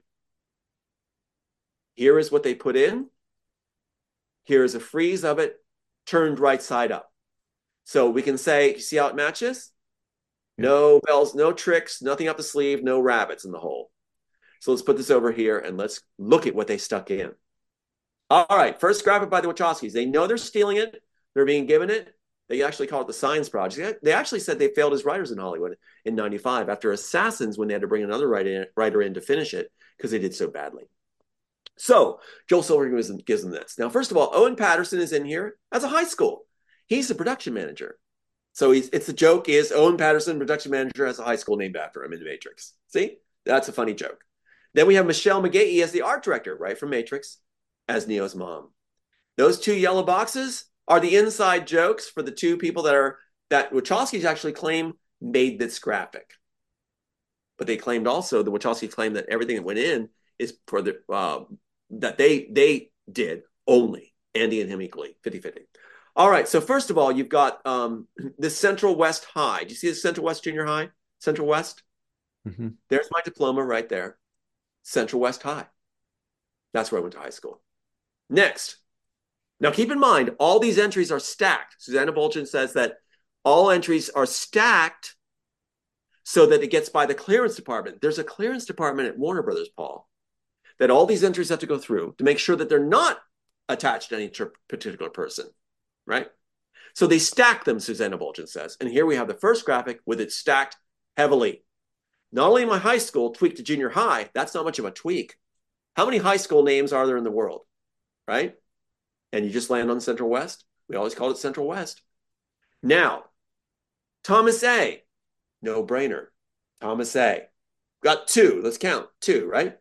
Here is what they put in. Here is a freeze of it turned right side up. So we can say, you see how it matches? No bells, no tricks, nothing up the sleeve, no rabbits in the hole. So let's put this over here and let's look at what they stuck in. All right, first graphic by the Wachowskis. They know they're stealing it. They're being given it. They actually call it the Science Project. They actually said they failed as writers in Hollywood in '95 after Assassins when they had to bring another writer in to finish it because they did so badly. So Joel Silverman gives them this. Now, first of all, Owen Patterson is in here as a high school. He's the production manager. So it's the joke is Owen Patterson, production manager, has a high school named after him in The Matrix. See? That's a funny joke. Then we have Michelle McGahee as the art director, right from Matrix, as Neo's mom. Those two yellow boxes are the inside jokes for the two people that Wachowskis actually claim made this graphic. But they claimed also, the Wachowski claimed that everything that went in is for the that they did only, Andy and him equally, 50-50. All right, so first of all, you've got the Central West High. Do you see the Central West Junior High? Central West? Mm-hmm. There's my diploma right there. Central West High. That's where I went to high school. Next. Now, keep in mind, all these entries are stacked. Susanna Bolgen says that all entries are stacked so that it gets by the clearance department. There's a clearance department at Warner Brothers, Paul, that all these entries have to go through to make sure that they're not attached to any particular person, right? So they stack them, Susanna Bolgen says. And here we have the first graphic with it stacked heavily. Not only my high school tweaked to junior high, that's not much of a tweak. How many high school names are there in the world, right? And you just land on Central West. We always called it Central West. Now, Thomas A. No brainer. Thomas A. Got two. Let's count. Two, right?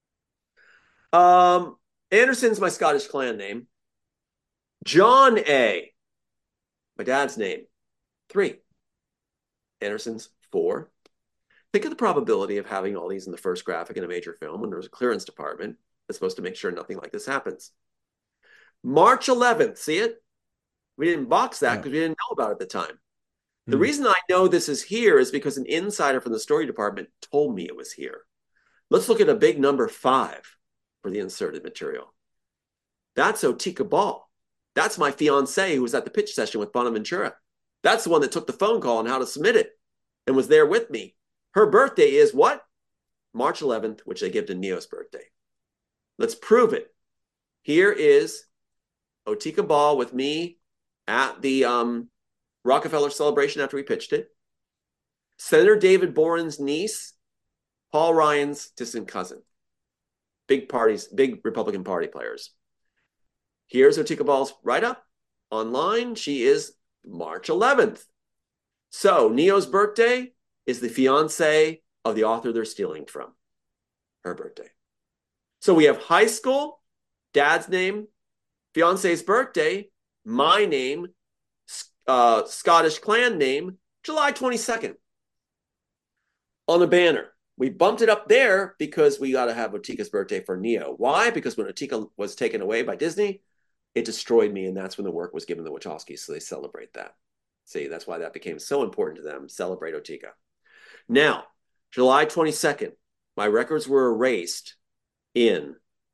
Anderson's my Scottish clan name. John A. My dad's name. 3. Anderson's 4. Think of the probability of having all these in the first graphic in a major film when there's a clearance department that's supposed to make sure nothing like this happens. March 11th, see it? We didn't box that because we didn't know about it at the time. The reason I know this is here is because an insider from the story department told me it was here. Let's look at a big number 5 for the inserted material. That's Otika Ball. That's my fiance who was at the pitch session with Bonaventura. That's the one that took the phone call on how to submit it and was there with me. Her birthday is what? March 11th, which they give to Neo's birthday. Let's prove it. Here is Otika Ball with me at the Rockefeller celebration after we pitched it. Senator David Boren's niece, Paul Ryan's distant cousin. Big parties, big Republican Party players. Here's Otika Ball's write-up online. She is March 11th. So Neo's birthday is the fiance of the author they're stealing from. Her birthday. So we have high school, dad's name, fiance's birthday, my name, Scottish clan name, July 22nd. On the banner. We bumped it up there because we got to have Otika's birthday for Neo. Why? Because when Otika was taken away by Disney, it destroyed me, and that's when the work was given to the Wachowskis, so they celebrate that. See, that's why that became so important to them. Celebrate Otika. Now, July 22nd, my records were erased in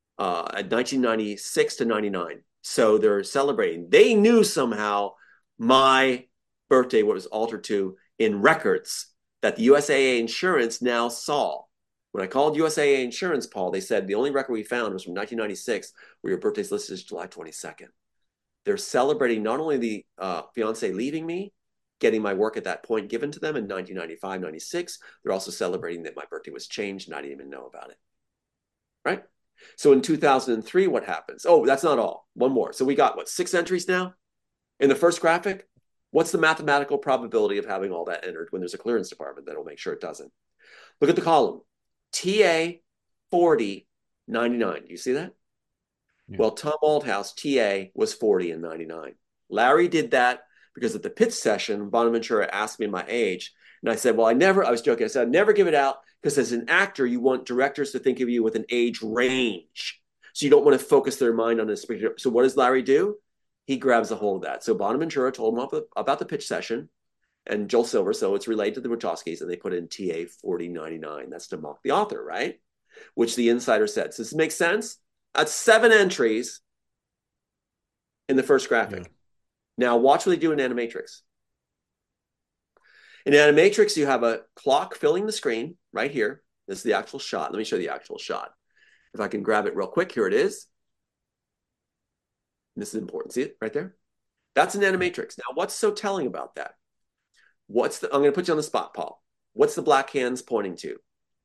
1996 to 99. So they're celebrating. They knew somehow my birthday was altered to in records that the USAA Insurance now saw. When I called USAA Insurance, Paul, they said the only record we found was from 1996, where your birthday's listed as July 22nd. They're celebrating not only the fiance leaving me, getting my work at that point given to them in 1995, 96, they're also celebrating that my birthday was changed and I didn't even know about it. Right? So in 2003, what happens? Oh, that's not all. One more. So we got, what, 6 entries now? In the first graphic, what's the mathematical probability of having all that entered when there's a clearance department that'll make sure it doesn't? Look at the column. TA 4099. Do you see that? Yeah. Well, Tom Althouse, TA, was 40 and 99. Larry did that because at the pitch session, Bonaventura asked me my age. And I said, well, I was joking. I said, I'd never give it out because as an actor, you want directors to think of you with an age range. So you don't want to focus their mind on this. So what does Larry do? He grabs a hold of that. So Bonaventura told him about the pitch session and Joel Silver. So it's related to the Wachowskis, and they put in TA 4099. That's to mock the author, right? Which the insider said. So does this make sense? That's 7 entries in the first graphic. Yeah. Now watch what they do in Animatrix. In Animatrix, you have a clock filling the screen right here. This is the actual shot. Let me show you the actual shot. If I can grab it real quick, here it is. This is important. See it right there? That's an Animatrix. Now, what's so telling about that? I'm going to put you on the spot, Paul. What's the black hands pointing to?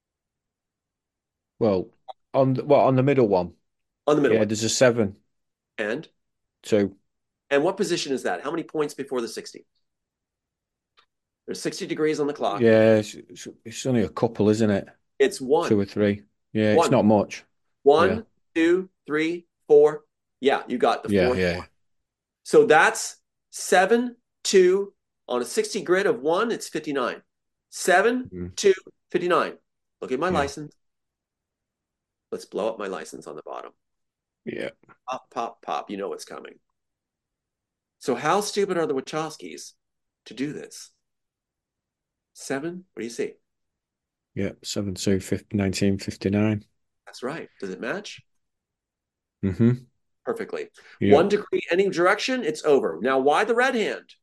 Well, on the middle one. On the middle one. There's a 7. And? 2. And what position is that? How many points before the 60? There's 60 degrees on the clock. Yeah, it's only a couple, isn't it? It's 1. 2 or 3. Yeah, 1. It's not much. 1, 2, 3, 4. Yeah, you got the 4th. Yeah. So that's 7, 2. On a 60 grid of 1, it's 59. 7, 2, 59. Look at my license. Let's blow up my license on the bottom. Yeah. Pop, pop, pop. You know what's coming. So how stupid are the Wachowskis to do this? 7? What do you see? Yeah, 7 2 1959. That's right. Does it match? Mm-hmm. Perfectly. Yeah. 1 degree any direction, it's over. Now, why the red hand?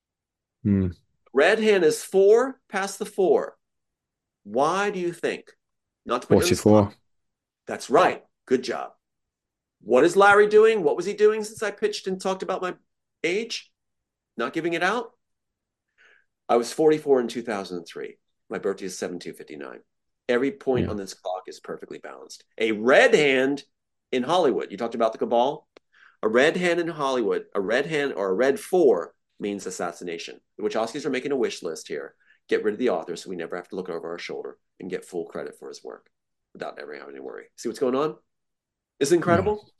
Red hand is 4 past the 4. Why do you think? Not to put 44. That's right. Good job. What is Larry doing? What was he doing since I pitched and talked about my age? Not giving it out? I was 44 in 2003. My birthday is 7/2/59. Every point on this clock is perfectly balanced. A red hand in Hollywood. You talked about the cabal. A red hand in Hollywood, a red hand or a red 4 means assassination. The Wachowskis are making a wish list here. Get rid of the author so we never have to look over our shoulder and get full credit for his work without ever having to worry. See what's going on? Isn't it incredible? Yeah.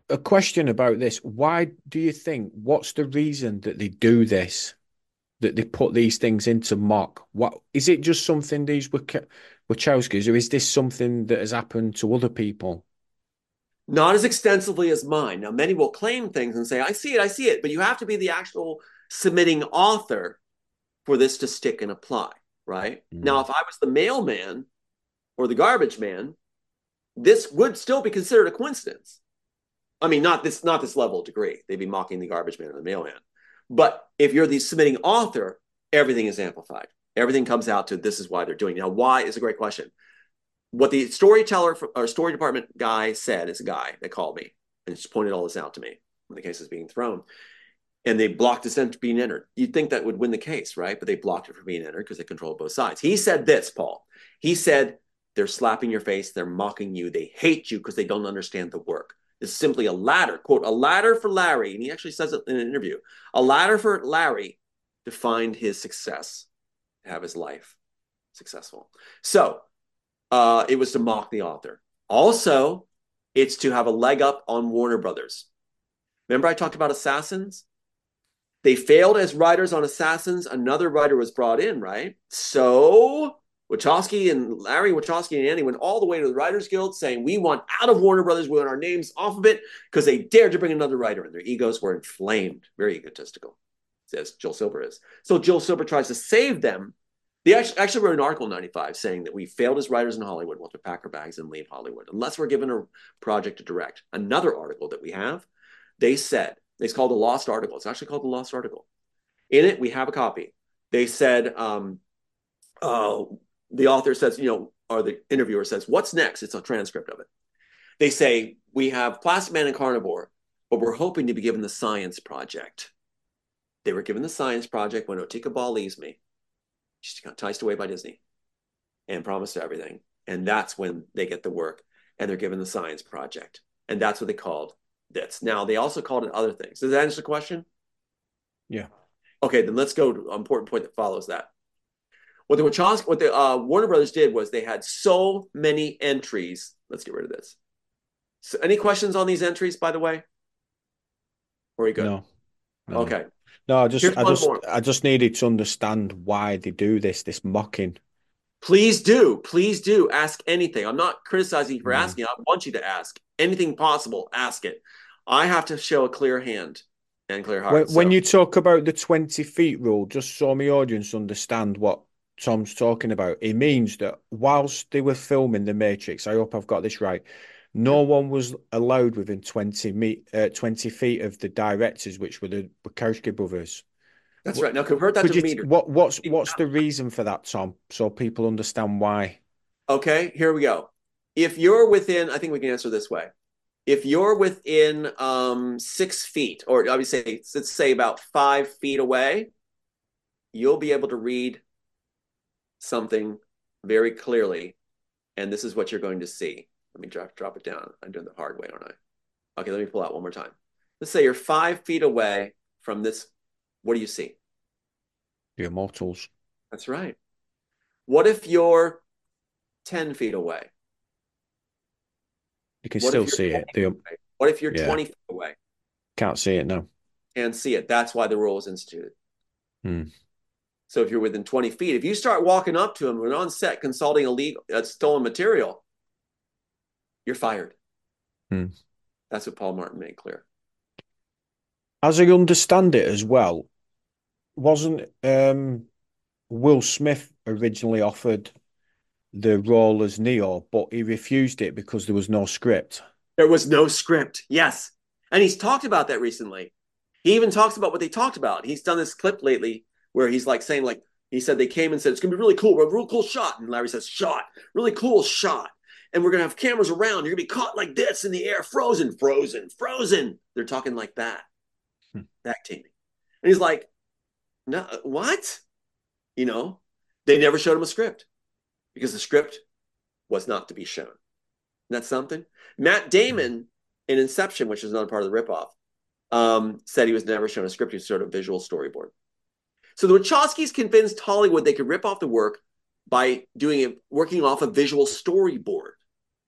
a question about this. Why do you think, what's the reason that they do this? That they put these things into mock? What is it, just something these Wachowskis, or is this something that has happened to other people? Not as extensively as mine. Now, many will claim things and say, I see it, but you have to be the actual submitting author for this to stick and apply, right? Now, if I was the mailman or the garbage man, this would still be considered a coincidence. I mean, not this level of degree. They'd be mocking the garbage man or the mailman. But if you're the submitting author, everything is amplified. Everything comes out to this is why they're doing it. Now, why is a great question. What the storyteller or story department guy said is a guy that called me and just pointed all this out to me when the case was being thrown. And they blocked this from being entered. You'd think that would win the case, right? But they blocked it from being entered because they control both sides. He said this, Paul. He said, they're slapping your face. They're mocking you. They hate you because they don't understand the work. It's simply a ladder, quote, a ladder for Larry. And he actually says it in an interview. A ladder for Larry to find his success, to have his life successful. So it was to mock the author. Also, it's to have a leg up on Warner Brothers. Remember I talked about Assassins? They failed as writers on Assassins. Another writer was brought in, right? So Wachowski and Larry Wachowski and Andy went all the way to the Writers Guild saying, we want out of Warner Brothers. We want our names off of it because they dared to bring another writer in. Their egos were inflamed, very egotistical, as Joel Silver is. So Joel Silver tries to save them. They actually wrote an article in 95 saying that we failed as writers in Hollywood. We'll have to pack our bags and leave Hollywood unless we're given a project to direct. Another article that we have, they said, it's called The Lost Article. It's actually called The Lost Article. In it, we have a copy. They said, the author says, or the interviewer says, what's next? It's a transcript of it. They say, we have Plastic Man and Carnivore, but we're hoping to be given the science project. They were given the science project when Otika Ball leaves me. She got enticed away by Disney and promised everything. And that's when they get the work and they're given the science project. And that's what they called this. Now, they also called it other things. Does that answer the question? Yeah. Okay, then let's go to an important point that follows that. What the Warner Brothers did was they had so many entries. Let's get rid of this. So any questions on these entries, by the way? Or are you good? No. Okay. No, I just needed to understand why they do this mocking. Please do ask anything. I'm not criticizing you for asking. I want you to ask anything possible. Ask it. I have to show a clear hand and clear heart. When you talk about the 20 feet rule, just so my audience understand what Tom's talking about, it means that whilst they were filming The Matrix, I hope I've got this right, no one was allowed within 20 feet of the directors, which were the Wachowski brothers. That's right. Now convert that to meters. What's the reason for that, Tom? So people understand why. Okay, here we go. If you're within, I think we can answer this way. If you're within 6 feet, or obviously let's say about 5 feet away, you'll be able to read something very clearly, and this is what you're going to see. Let me drop it down. I'm doing the hard way, aren't I? Okay, let me pull out one more time. Let's say you're 5 feet away from this. What do you see? The Immortals. That's right. What if you're 10 feet away? You can still see it. What if you're 20 feet away? Can't see it, no. Can't see it. That's why the rule was instituted. So if you're within 20 feet, if you start walking up to them when on set consulting illegal, stolen material, you're fired. That's what Paul Martin made clear. As I understand it as well, wasn't Will Smith originally offered the role as Neo, but he refused it because there was no script? There was no script, yes. And he's talked about that recently. He even talks about what they talked about. He's done this clip lately where he's like saying, like, he said they came and said, it's going to be really cool. We're a real cool shot. And Larry says, shot. Really cool shot. And we're going to have cameras around. You're going to be caught like this in the air. Frozen. They're talking like that. Back teaming. And he's like, no, what? They never showed him a script because the script was not to be shown. Isn't that something? Matt Damon in Inception, which is another part of the ripoff, said he was never shown a script. He was sort of visual storyboard. So the Wachowskis convinced Hollywood they could rip off the work by working off a visual storyboard.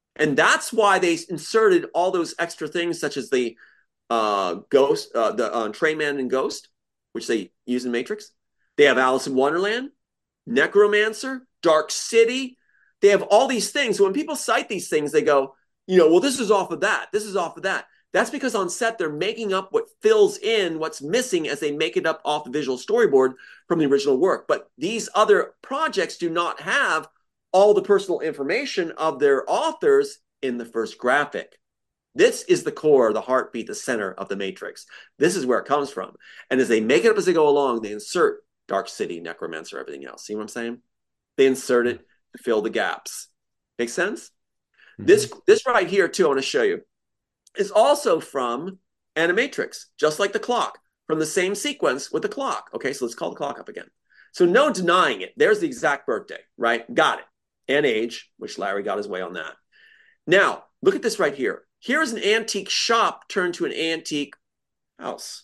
And that's why they inserted all those extra things, such as the Ghost, the Train Man and Ghost, which they use in Matrix. They have Alice in Wonderland, Necromancer, Dark City. They have all these things. So when people cite these things, they go, well, this is off of that. This is off of that. That's because on set, they're making up what fills in what's missing as they make it up off the visual storyboard from the original work. But these other projects do not have all the personal information of their authors in the first graphic. This is the core, the heartbeat, the center of the Matrix. This is where it comes from. And as they make it up as they go along, they insert Dark City, Necromancer, everything else. See what I'm saying? They insert it to fill the gaps. Make sense? Mm-hmm. This right here, too, I want to show you, is also from Animatrix, just like the clock, from the same sequence with the clock. Okay, so let's call the clock up again. So no denying it. There's the exact birthday, right? Got it. And age, which Larry got his way on that. Now, look at this right here. Here's an antique shop turned to an antique house.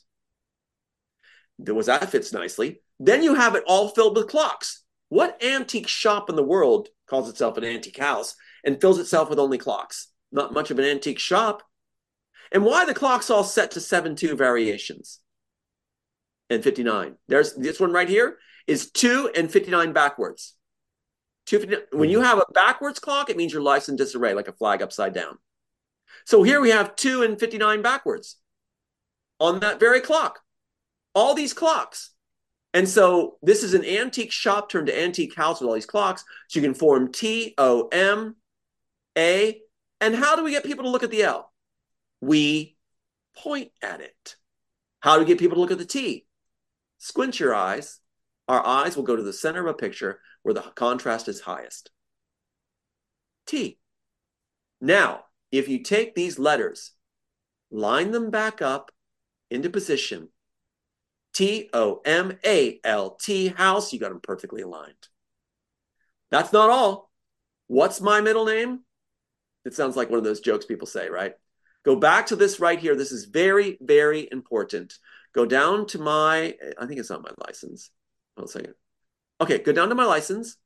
That fits nicely. Then you have it all filled with clocks. What antique shop in the world calls itself an antique house and fills itself with only clocks? Not much of an antique shop. And why are the clocks all set to 7/2 variations and 59? There's this one right here is 2 and 59 backwards. When you have a backwards clock, it means your life's in disarray, like a flag upside down. So here we have 2 and 59 backwards on that very clock. All these clocks. And so this is an antique shop turned to antique house with all these clocks. So you can form TOMA. And how do we get people to look at the L? We point at it. How do we get people to look at the T? Squint your eyes. Our eyes will go to the center of a picture where the contrast is highest. T. Now, if you take these letters, line them back up into position, TOMALT, house, you got them perfectly aligned. That's not all. What's my middle name? It sounds like one of those jokes people say, right? Go back to this right here. This is very, very important. Go down to I think it's on my license. One second. Okay, go down to my license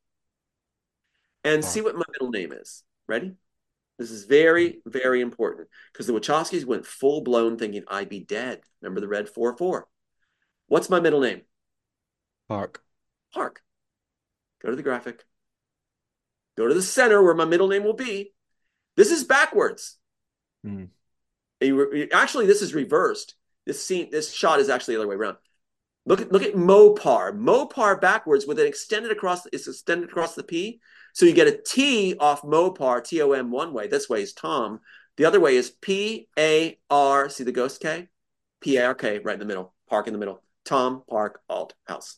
and see what my middle name is. Ready? This is very, very important because the Wachowskis went full-blown thinking I'd be dead. Remember the red 4-4? What's my middle name? Park. Park. Go to the graphic. Go to the center where my middle name will be. This is backwards. Actually, this is reversed. This shot is actually the other way around. Look at Mopar. Mopar backwards with it's extended across the P. So you get a T off Mopar, T-O-M one way. This way is Tom. The other way is P-A-R, see the ghost K? P-A-R-K, right in the middle. Park in the middle. Tom, Park, Alt, House.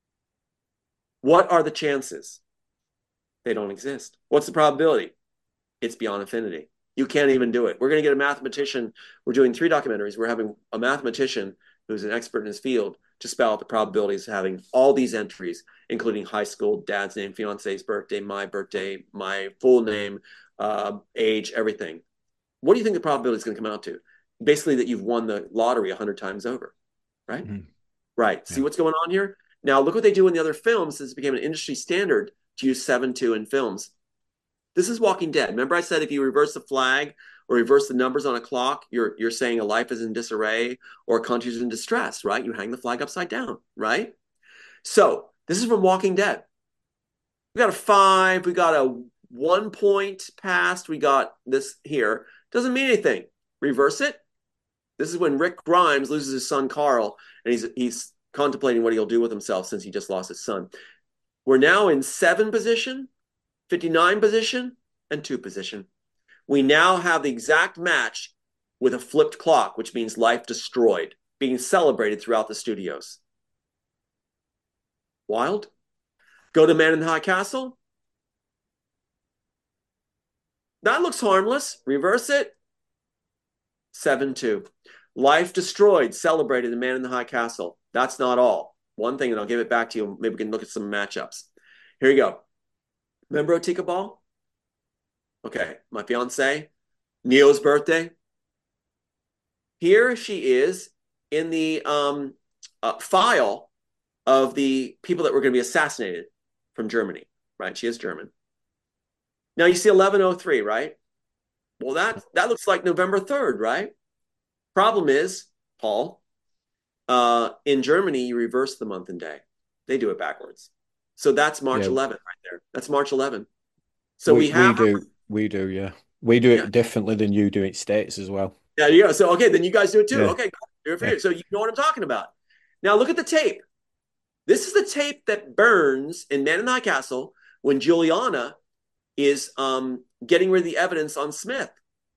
What are the chances? They don't exist. What's the probability? It's beyond infinity. You can't even do it. We're going to get a mathematician. We're doing 3 documentaries. We're having a mathematician who's an expert in his field to spell out the probabilities of having all these entries, including high school, dad's name, fiance's birthday, my full name, age, everything. What do you think the probability is going to come out to? Basically that you've won the lottery 100 times over, right? Mm-hmm. Right. Yeah. See what's going on here? Now, look what they do in the other films. This became an industry standard to use 7-2 in films. This is Walking Dead. Remember I said if you reverse the flag or reverse the numbers on a clock, you're saying a life is in disarray or a country is in distress, right? You hang the flag upside down, right? So this is from Walking Dead. We got a 5. We got a 1 point past. We got this here. Doesn't mean anything. Reverse it. This is when Rick Grimes loses his son Carl, and he's contemplating what he'll do with himself since he just lost his son. We're now in 7 position, 59 position, and 2 position. We now have the exact match with a flipped clock, which means life destroyed, being celebrated throughout the studios. Wild? Go to Man in the High Castle. That looks harmless. Reverse it. 7-2. Life destroyed, celebrated in Man in the High Castle. That's not all. One thing, and I'll give it back to you. Maybe we can look at some matchups. Here you go. Remember Otika Ball? Okay, my fiance, Neo's birthday. Here she is in the file of the people that were going to be assassinated from Germany, right? She is German. Now you see 1103, right? Well, that looks like November 3rd, right? Problem is, Paul, in Germany, you reverse the month and day. They do it backwards. So that's March 11th right there. That's March 11th. So we do, yeah. We do it Yeah. differently than you do in States as well. Yeah. So, okay, then you guys do it too. Yeah. Okay, do it for you. So you know what I'm talking about. Now look at the tape. This is the tape that burns in Man in the High Castle when Juliana is getting rid of the evidence on Smith.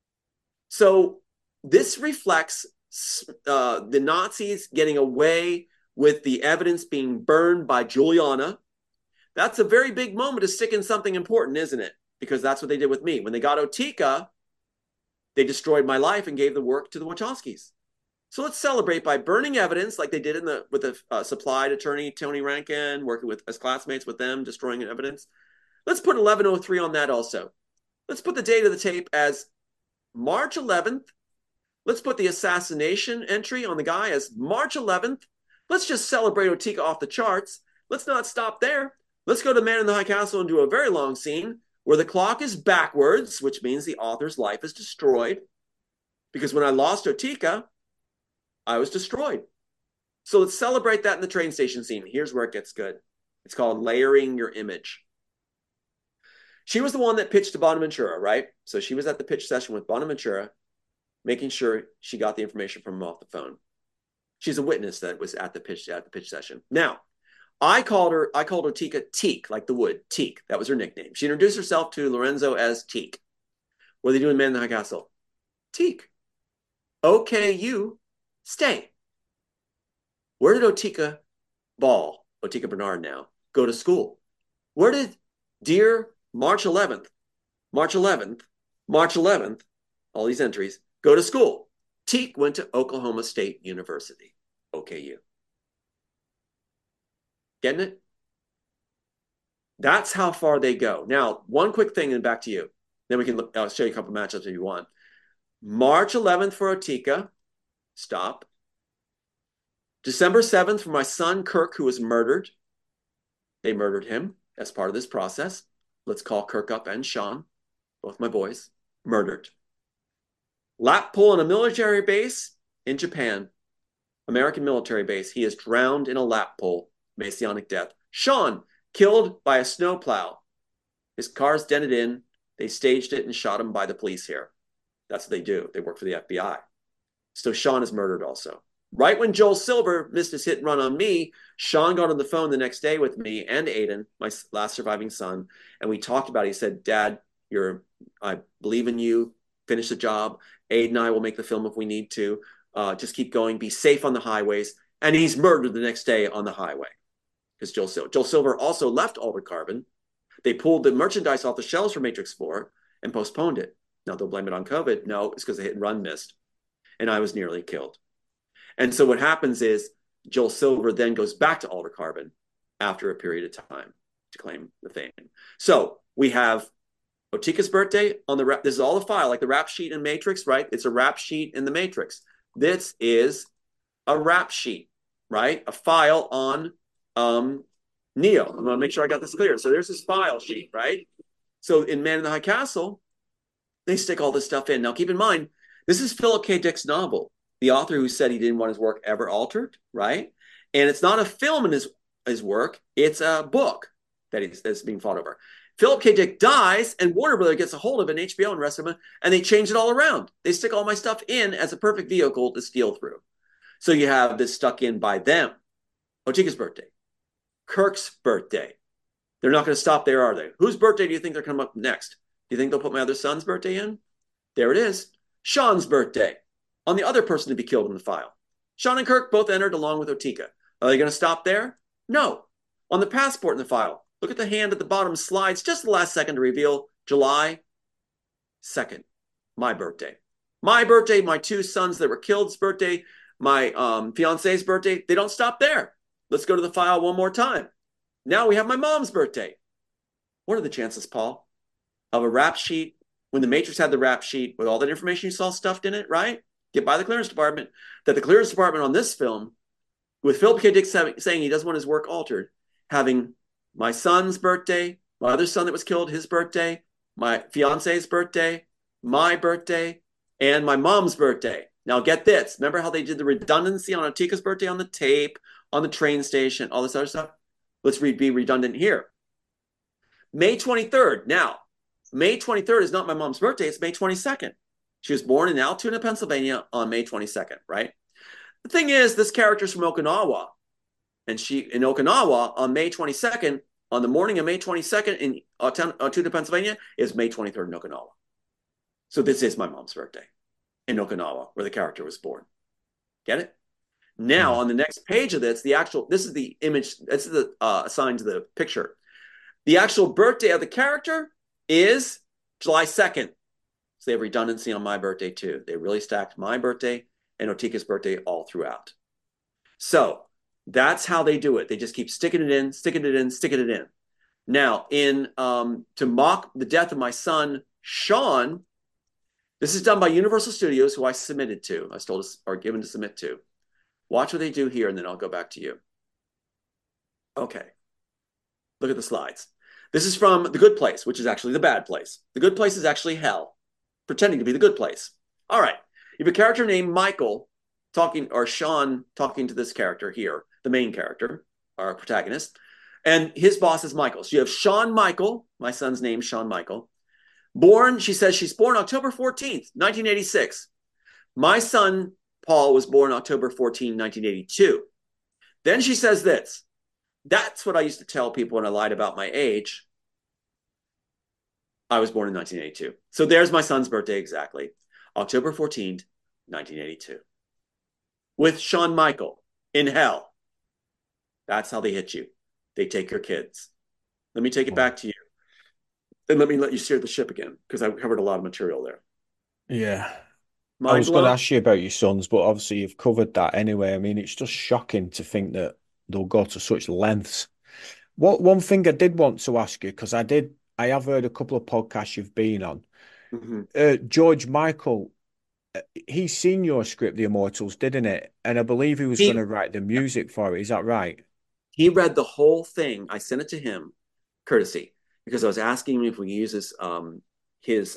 So this reflects the Nazis getting away with the evidence being burned by Juliana. That's a very big moment to stick in something important, isn't it? Because that's what they did with me. When they got Otika, they destroyed my life and gave the work to the Wachowskis. So let's celebrate by burning evidence like they did with the supplied attorney, Tony Rankin, working with as classmates with them, destroying evidence. Let's put 1103 on that also. Let's put the date of the tape as March 11th. Let's put the assassination entry on the guy as March 11th. Let's just celebrate Otika off the charts. Let's not stop there. Let's go to Man in the High Castle and do a very long scene where the clock is backwards, which means the author's life is destroyed. Because when I lost Otika, I was destroyed. So let's celebrate that in the train station scene. Here's where it gets good. It's called layering your image. She was the one that pitched to Bonaventura, right? So she was at the pitch session with Bonaventura, making sure she got the information from him off the phone. She's a witness that was at the pitch session. Now, I called Otika Teak, like the wood, Teak. That was her nickname. She introduced herself to Lorenzo as Teak. What are they doing in Man in the High Castle? Teak. Okay, you stay. Where did Otika Ball, Otika Bernard now, go to school? Where did dear March 11th, March 11th, March 11th, all these entries, go to school? Teak went to Oklahoma State University, OKU. Getting it? That's how far they go. Now, one quick thing and back to you. Then we can look, I'll show you a couple matchups if you want. March 11th for Otika. Stop. December 7th for my son, Kirk, who was murdered. They murdered him as part of this process. Let's call Kirk up and Sean, both my boys, murdered. Lap pool on a military base in Japan, American military base. He is drowned in a lap pool, Messianic death. Sean, killed by a snowplow. His car's dented in. They staged it and shot him by the police here. That's what they do. They work for the FBI. So Sean is murdered also. Right when Joel Silver missed his hit and run on me, Sean got on the phone the next day with me and Aiden, my last surviving son, and we talked about it. He said, Dad, I believe in you. Finish the job. Aiden and I will make the film if we need to. Just keep going. Be safe on the highways. And he's murdered the next day on the highway. Because Joel Silver also left Altered Carbon. They pulled the merchandise off the shelves for Matrix 4 and postponed it. Now, they'll blame it on COVID. No, it's because the hit and run missed. And I was nearly killed. And so what happens is Joel Silver then goes back to Altered Carbon after a period of time to claim the fame. So we have Otika's birthday on the rap. This is all the file, like the rap sheet in Matrix, right? It's a rap sheet in the Matrix. This is a rap sheet, right? A file on Neo. I'm going to make sure I got this clear. So there's this file sheet, right? So in Man in the High Castle, they stick all this stuff in. Now, keep in mind, this is Philip K. Dick's novel, the author who said he didn't want his work ever altered, right? And it's not a film in his work. It's a book that's being fought over. Philip K. Dick dies, and Warner Brothers gets a hold of it, and HBO and the rest of them, and they change it all around. They stick all my stuff in as a perfect vehicle to steal through. So you have this stuck in by them. Otika's birthday. Kirk's birthday. They're not going to stop there, are they? Whose birthday do you think they're coming up next? Do you think they'll put my other son's birthday in? There it is. Sean's birthday. On the other person to be killed in the file. Sean and Kirk both entered along with Otika. Are they going to stop there? No. On the passport in the file, look at the hand at the bottom slides just the last second to reveal July 2nd, my birthday. My birthday, my two sons that were killed's birthday, my fiance's birthday. They don't stop there. Let's go to the file one more time. Now we have my mom's birthday. What are the chances, Paul, of a rap sheet when the Matrix had the rap sheet with all that information you saw stuffed in it, right? Get by the clearance department, that the clearance department on this film, with Philip K. Dick saying he doesn't want his work altered, having my son's birthday, my other son that was killed, his birthday, my fiance's birthday, my birthday, and my mom's birthday. Now get this. Remember how they did the redundancy on Otika's birthday on the tape, on the train station, all this other stuff? Let's be redundant here. May 23rd. Now, May 23rd is not my mom's birthday. It's May 22nd. She was born in Altoona, Pennsylvania on May 22nd, right? The thing is, this character's from Okinawa. And she, in Okinawa, on May 22nd, on the morning of May 22nd in Altoona, Pennsylvania, is May 23rd in Okinawa. So this is my mom's birthday in Okinawa, where the character was born. Get it? Now, on the next page of this, this is the image, this is the assigned to the picture. The actual birthday of the character is July 2nd. So they have redundancy on my birthday too. They really stacked my birthday and Otika's birthday all throughout. So that's how they do it. They just keep sticking it in, sticking it in, sticking it in. Now, to mock the death of my son, Sean, this is done by Universal Studios, who I submitted to. I was told or given to submit to. Watch what they do here, and then I'll go back to you. Okay. Look at the slides. This is from The Good Place, which is actually the bad place. The Good Place is actually hell, pretending to be the good place. All right. You have a character named Michael Sean talking to this character here, the main character, our protagonist, and his boss is Michael. So you have Sean Michael, my son's name, Sean Michael. She says she's born October 14th, 1986. My son, Paul, was born October 14, 1982. Then she says this. That's what I used to tell people when I lied about my age. I was born in 1982. So there's my son's birthday exactly. October 14th, 1982. With Sean Michael in hell. That's how they hit you. They take your kids. Let me take it back to you. And let me let you steer the ship again, because I covered a lot of material there. Yeah. I was going to ask you about your sons, but obviously you've covered that anyway. I mean, it's just shocking to think that they'll go to such lengths. One thing I did want to ask you, because I have heard a couple of podcasts you've been on. Mm-hmm. George Michael, he's seen your script, The Immortals, didn't it? And I believe he was going to write the music for it. Is that right? He read the whole thing. I sent it to him, courtesy, because I was asking him if we could use his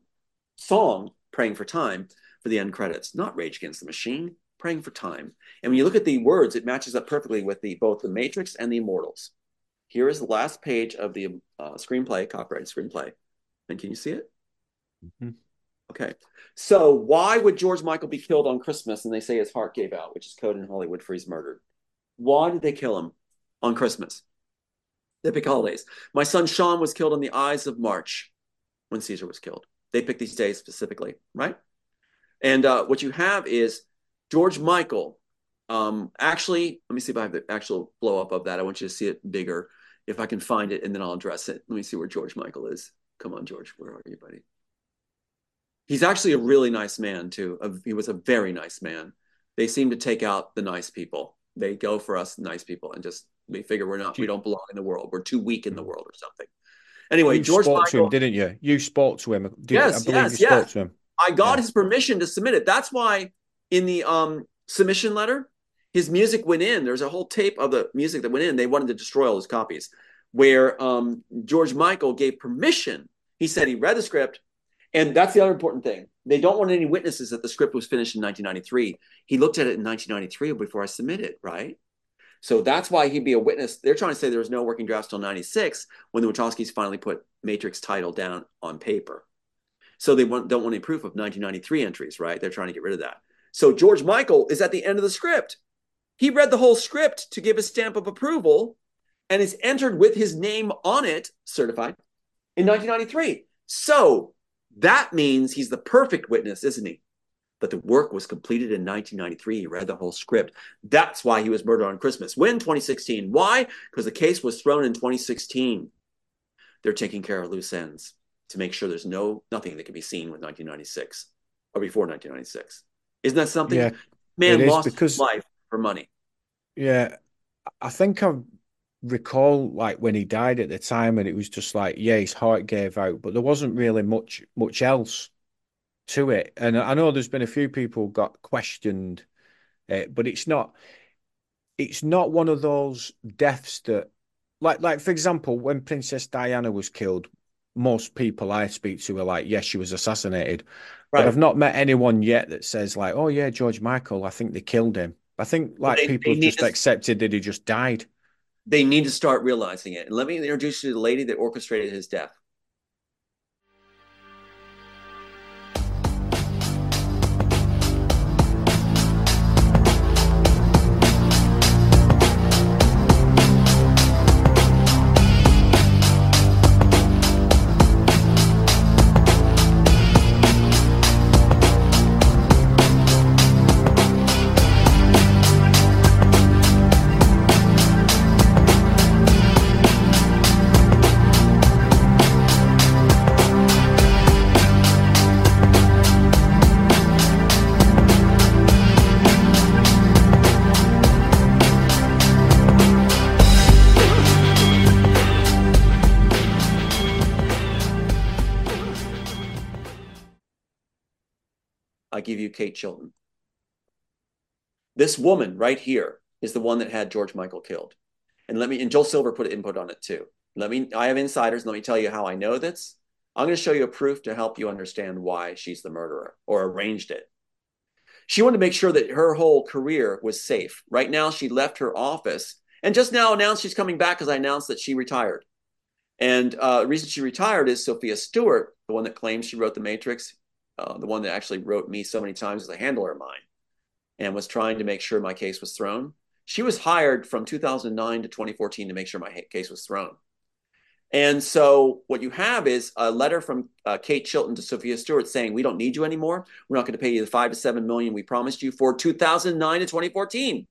song, Praying for Time, for the end credits. Not Rage Against the Machine, Praying for Time. And when you look at the words, it matches up perfectly with both The Matrix and The Immortals. Here is the last page of the screenplay, copyrighted screenplay. And can you see it? Mm-hmm. Okay. So why would George Michael be killed on Christmas and they say his heart gave out, which is code in Hollywood for he's murdered? Why did they kill him on Christmas? They pick holidays. My son Sean was killed on the Ides of March when Caesar was killed. They pick these days specifically, right? And what you have is George Michael. Actually, let me see if I have the actual blow up of that. I want you to see it bigger. If I can find it, and then I'll address it. Let me see where George Michael is. Come on, George. Where are you, buddy? He's actually a really nice man, too. He was a very nice man. They seem to take out the nice people. They go for us nice people and just, we figure we don't belong in the world. We're too weak in the world or something. Anyway, George Michael. You spoke to him, didn't you? You spoke to him. Yes, I believe you spoke to him. I got his permission to submit it. That's why in the submission letter, his music went in. There's a whole tape of the music that went in. They wanted to destroy all his copies, where George Michael gave permission. He said he read the script. And that's the other important thing. They don't want any witnesses that the script was finished in 1993. He looked at it in 1993 before I submitted, right? So that's why he'd be a witness. They're trying to say there was no working drafts till 96 when the Wachowskis finally put Matrix title down on paper. So they don't want any proof of 1993 entries, right? They're trying to get rid of that. So George Michael is at the end of the script. He read the whole script to give a stamp of approval and is entered with his name on it, certified, in 1993. So that means he's the perfect witness, isn't he? But the work was completed in 1993. He read the whole script. That's why he was murdered on Christmas. When? 2016. Why? Because the case was thrown in 2016. They're taking care of loose ends to make sure there's nothing that can be seen with 1996 or before 1996. Isn't that something? Yeah, man lost his life for money. Yeah, I think I recall like when he died at the time, and it was just like, yeah, his heart gave out, but there wasn't really much else to it. And I know there's been a few people got questioned, but it's not one of those deaths that, like for example, when Princess Diana was killed, most people I speak to are like, yes, she was assassinated. But Right. I've not met anyone yet that says like, oh yeah, George Michael, I think they killed him. I think Well, like people they have need just to, accepted that he just died. they need to start realizing it. And let me introduce you to the lady that orchestrated his death. I give you Kate Chilton. This woman right here is the one that had George Michael killed. And Joel Silver put input on it too. I have insiders. Let me tell you how I know this. I'm going to show you a proof to help you understand why she's the murderer or arranged it. She wanted to make sure that her whole career was safe. Right now, she left her office and just now announced she's coming back because I announced that she retired. And the reason she retired is Sophia Stewart, the one that claims she wrote The Matrix, the one that actually wrote me so many times as a handler of mine and was trying to make sure my case was thrown. She was hired from 2009 to 2014 to make sure my case was thrown. And so what you have is a letter from Kate Chilton to Sophia Stewart saying, we don't need you anymore. We're not going to pay you the $5 to $7 million we promised you for 2009 to 2014.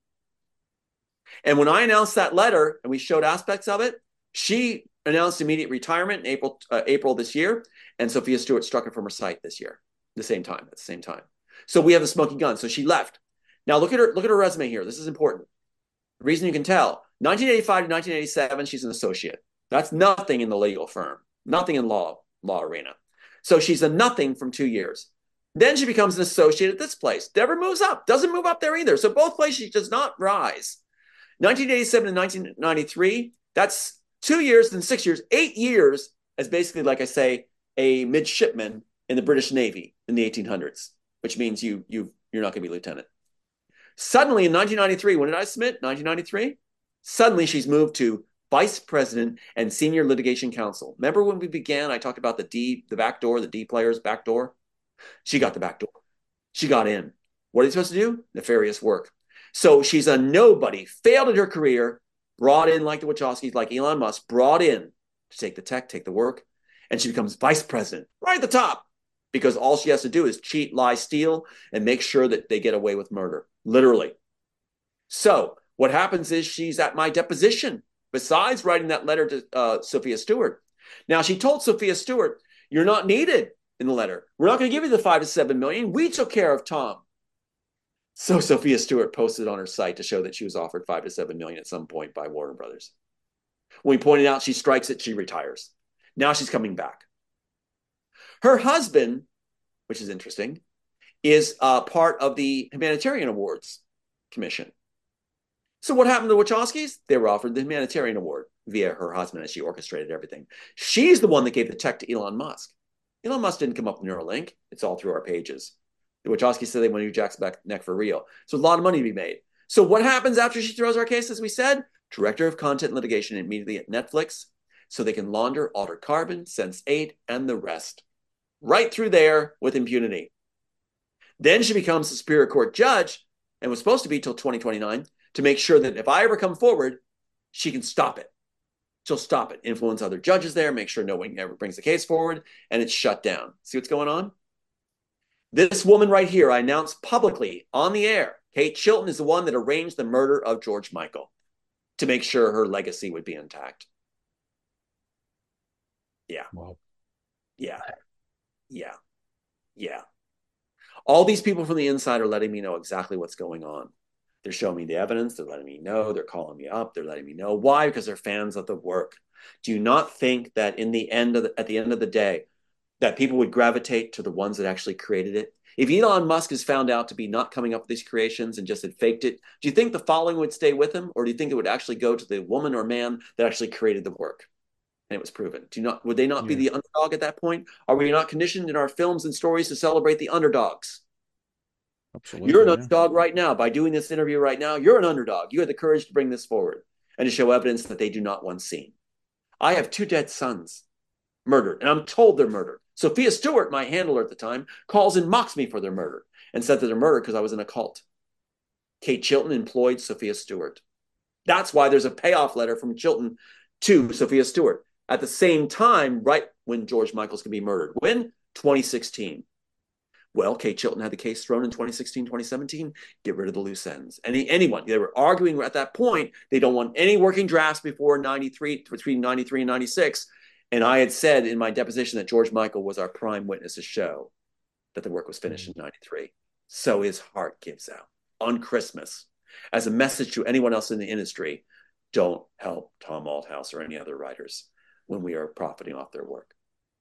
And when I announced that letter and we showed aspects of it, she announced immediate retirement in April this year, and Sophia Stewart struck it from her site this year, at the same time. So we have the smoking gun. So she left. Now look at her resume here. This is important. The reason you can tell, 1985 to 1987, she's an associate. That's nothing in the legal firm, nothing in law arena. So she's a nothing from 2 years. Then she becomes an associate at this place. Never moves up, doesn't move up there either. So both places she does not rise. 1987 to 1993, that's 2 years, then 6 years, 8 years as basically, like I say, a midshipman in the British Navy in the 1800s, which means you're not going to be lieutenant. Suddenly in 1993, when did I submit? 1993? Suddenly she's moved to vice president and senior litigation counsel. Remember when we began, I talked about the back door, the D player's back door? She got the back door. She got in. What are you supposed to do? Nefarious work. So she's a nobody, failed at her career, brought in like the Wachowskis, like Elon Musk, brought in to take the tech, take the work, and she becomes vice president right at the top because all she has to do is cheat, lie, steal, and make sure that they get away with murder, literally. So what happens is she's at my deposition, besides writing that letter to Sophia Stewart. Now, she told Sophia Stewart, you're not needed in the letter. We're not going to give you the $5 to $7 million. We took care of Tom. So Sophia Stewart posted on her site to show that she was offered $5 to $7 million at some point by Warner Brothers. When we pointed out she strikes it, she retires. Now she's coming back. Her husband, which is interesting, is part of the Humanitarian Awards Commission. So what happened to the Wachowskis? They were offered the Humanitarian Award via her husband as she orchestrated everything. She's the one that gave the tech to Elon Musk. Elon Musk didn't come up with Neuralink. It's all through our pages. The Wachowskis said they want to do Jack's neck for real. So a lot of money to be made. So what happens after she throws our case, as we said? Director of Content Litigation immediately at Netflix so they can launder Altered Carbon, Sense8, and the rest. Right through there with impunity. Then she becomes a Superior Court judge and was supposed to be till 2029 to make sure that if I ever come forward, she can stop it. She'll stop it, influence other judges there, make sure no one ever brings the case forward, and it's shut down. See what's going on? This woman right here, I announced publicly on the air, Kate Chilton is the one that arranged the murder of George Michael to make sure her legacy would be intact. Yeah. Wow. Yeah. Yeah. Yeah. All these people from the inside are letting me know exactly what's going on. They're showing me the evidence. They're letting me know. They're calling me up. They're letting me know. Why? Because they're fans of the work. Do you not think that at the end of the day, that people would gravitate to the ones that actually created it? If Elon Musk is found out to be not coming up with these creations and just had faked it, do you think the following would stay with him? Or do you think it would actually go to the woman or man that actually created the work? and it was proven. Would they not be Yeah. the underdog at that point? Are we not conditioned in our films and stories to celebrate the underdogs? Absolutely. You're an Yeah. underdog right now. By doing this interview right now, you're an underdog. You had the courage to bring this forward and to show evidence that they do not want seen. I have 2 dead sons murdered, and I'm told they're murdered. Sophia Stewart, my handler at the time, calls and mocks me for their murder and said that they're murdered because I was in a cult. Kate Chilton employed Sophia Stewart. That's why there's a payoff letter from Chilton to Sophia Stewart at the same time, right when George Michael's going to be murdered. When? 2016. Well, Kate Chilton had the case thrown in 2016, 2017. Get rid of the loose ends. Anyone, they were arguing at that point, they don't want any working drafts before 93, between 93 and 96. And I had said in my deposition that George Michael was our prime witness to show that the work was finished in 93. So his heart gives out on Christmas as a message to anyone else in the industry. Don't help Tom Althouse or any other writers when we are profiting off their work.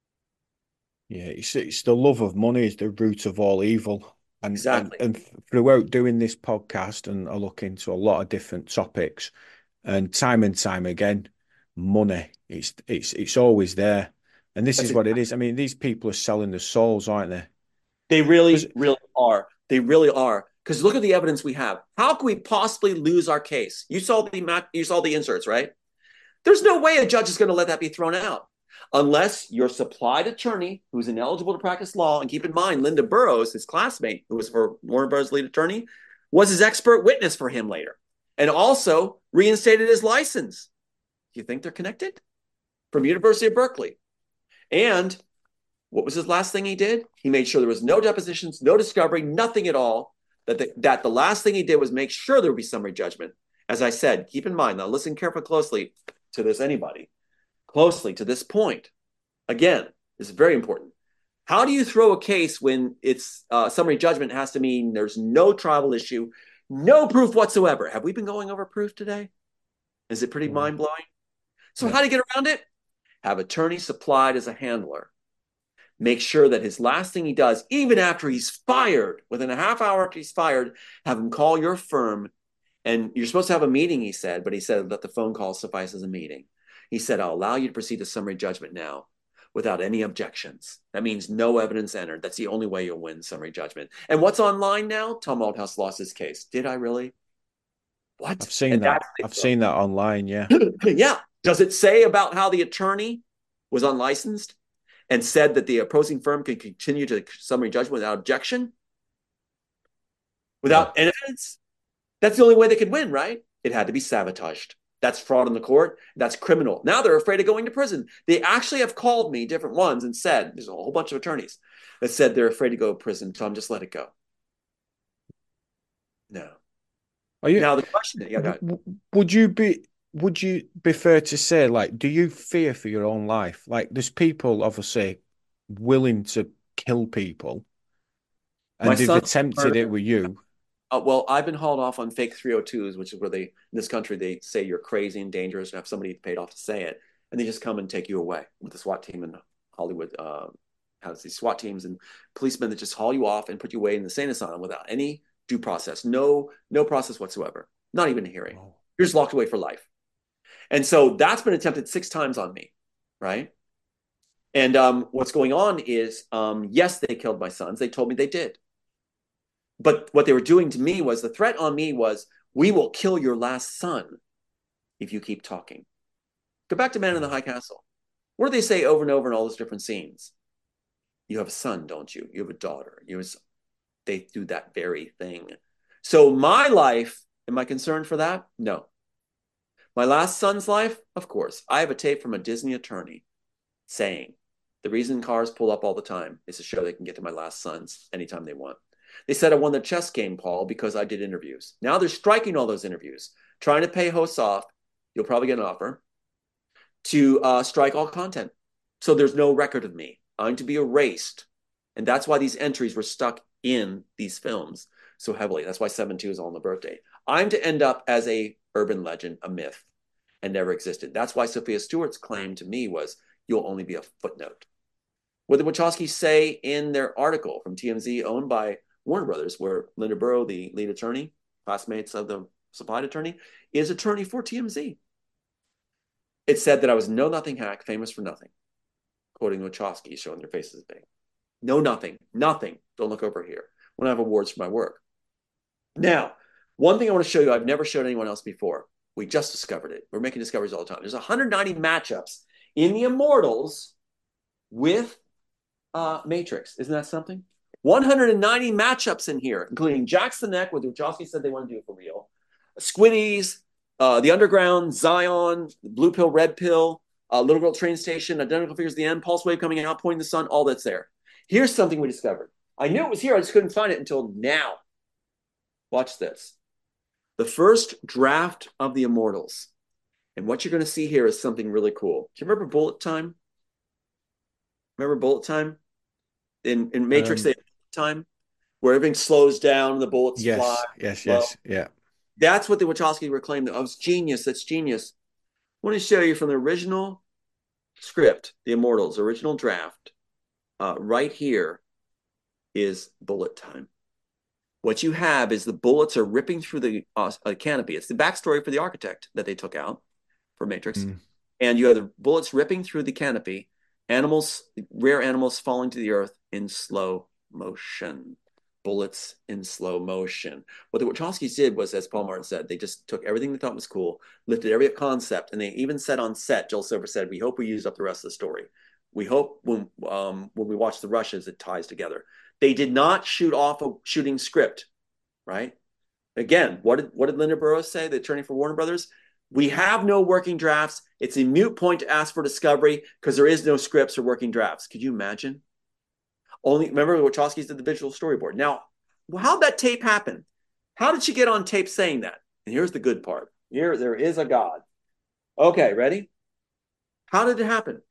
Yeah, it's the love of money is the root of all evil. And, Exactly. and throughout doing this podcast, and I look into a lot of different topics, and time again, money, it's always there. And this is what it is. I mean, these people are selling their souls, aren't they? They really, really are. They really are. Because look at the evidence we have. How can we possibly lose our case? You saw the inserts, right? There's no way a judge is going to let that be thrown out unless your supplied attorney, who's ineligible to practice law, and keep in mind, Linda Burrows, his classmate, who was for Warner Bros. Lead attorney, was his expert witness for him later, and also reinstated his license. Do you think they're connected? From University of Berkeley. And what was his last thing he did? He made sure there was no depositions, no discovery, nothing at all. That the last thing he did was make sure there would be summary judgment. As I said, keep in mind, now listen carefully, closely to this, anybody, closely to this point. Again, this is very important. How do you throw a case when it's summary judgment has to mean there's no tribal issue, no proof whatsoever? Have we been going over proof today? Is it pretty mind-blowing? So how do you get around it? Have attorney supplied as a handler. Make sure that his last thing he does, even after he's fired, within a half hour after he's fired, have him call your firm. And you're supposed to have a meeting, he said, but he said that the phone call suffice as a meeting. He said, I'll allow you to proceed to summary judgment now without any objections. That means no evidence entered. That's the only way you'll win summary judgment. And what's online now? Tom Althouse lost his case. Did I really? What? I've seen that. I've seen that online, yeah. Yeah. Does it say about how the attorney was unlicensed and said that the opposing firm can continue to summary judgment without objection? Without evidence? That's the only way they could win, right? It had to be sabotaged. That's fraud in the court. That's criminal. Now they're afraid of going to prison. They actually have called me, different ones, and said, there's a whole bunch of attorneys that said they're afraid to go to prison. Tom, just let it go. No. Now the question is, would you be fair to say, like, do you fear for your own life? Like, there's people obviously willing to kill people, and they've attempted it with you. Well, I've been hauled off on fake 302s, which is where in this country, they say you're crazy and dangerous and have somebody paid off to say it. And they just come and take you away with the SWAT team in Hollywood. Has these SWAT teams and policemen that just haul you off and put you away in the insane asylum without any due process, no process whatsoever, not even a hearing. Oh. You're just locked away for life. And so that's been attempted 6 times on me, right? And what's going on is, yes, they killed my sons. They told me they did. But what they were doing to me was, the threat on me was, we will kill your last son if you keep talking. Go back to Man in the High Castle. What do they say over and over in all those different scenes? You have a son, don't you? You have a daughter. They do that very thing. So my life, am I concerned for that? No. My last son's life? Of course. I have a tape from a Disney attorney saying the reason cars pull up all the time is to show they can get to my last sons anytime they want. They said I won the chess game, Paul, because I did interviews. Now they're striking all those interviews, trying to pay hosts off. You'll probably get an offer to strike all content. So there's no record of me. I'm to be erased. And that's why these entries were stuck in these films so heavily. That's why 7-2 is all on the birthday. I'm to end up as a urban legend, a myth, and never existed. That's why Sophia Stewart's claim to me was, you'll only be a footnote. What did Wachowski say in their article from TMZ, owned by Warner Brothers, where Linda Burrow, the lead attorney, classmates of the supplied attorney, is attorney for TMZ? It said that I was know nothing hack, famous for nothing. Quoting Wachowski, showing their faces big. Know nothing, nothing. Don't look over here. When I have awards for my work. Now, one thing I want to show you, I've never showed anyone else before. We just discovered it. We're making discoveries all the time. There's 190 matchups in the Immortals with Matrix. Isn't that something? 190 matchups in here, including Jack's the Neck, what Wachowski said they want to do for real. Squiddies, The Underground, Zion, Blue Pill, Red Pill, Little Girl Train Station, Identical Figures, The End, Pulse Wave coming out, Pointing the Sun, all that's there. Here's something we discovered. I knew it was here. I just couldn't find it until now. Watch this. The first draft of the Immortals. And what you're going to see here is something really cool. Do you remember Bullet Time? Remember Bullet Time? In Matrix, they have Bullet Time, where everything slows down and the bullets fly. Yes, yeah. That's what the Wachowski reclaimed. Oh, it's genius. That's genius. I want to show you from the original script, the Immortals, original draft. Right here is Bullet Time. What you have is the bullets are ripping through the canopy. It's the backstory for the architect that they took out for Matrix. And you have the bullets ripping through the canopy, animals, rare animals falling to the earth in slow motion. Bullets in slow motion. What the Wachowskis did was, as Paul Martin said, they just took everything they thought was cool, lifted every concept, and they even said on set, Joel Silver said, we hope we use up the rest of the story. We hope when we watch the rushes, it ties together. They did not shoot off a shooting script, right? Again, what did Linda Burrows say, the attorney for Warner Brothers? We have no working drafts. It's a moot point to ask for discovery because there is no scripts or working drafts. Could you imagine? Remember the Wachowskis did the visual storyboard. Now, how'd that tape happen? How did she get on tape saying that? And here's the good part. Here, there is a God. Okay, ready? How did it happen?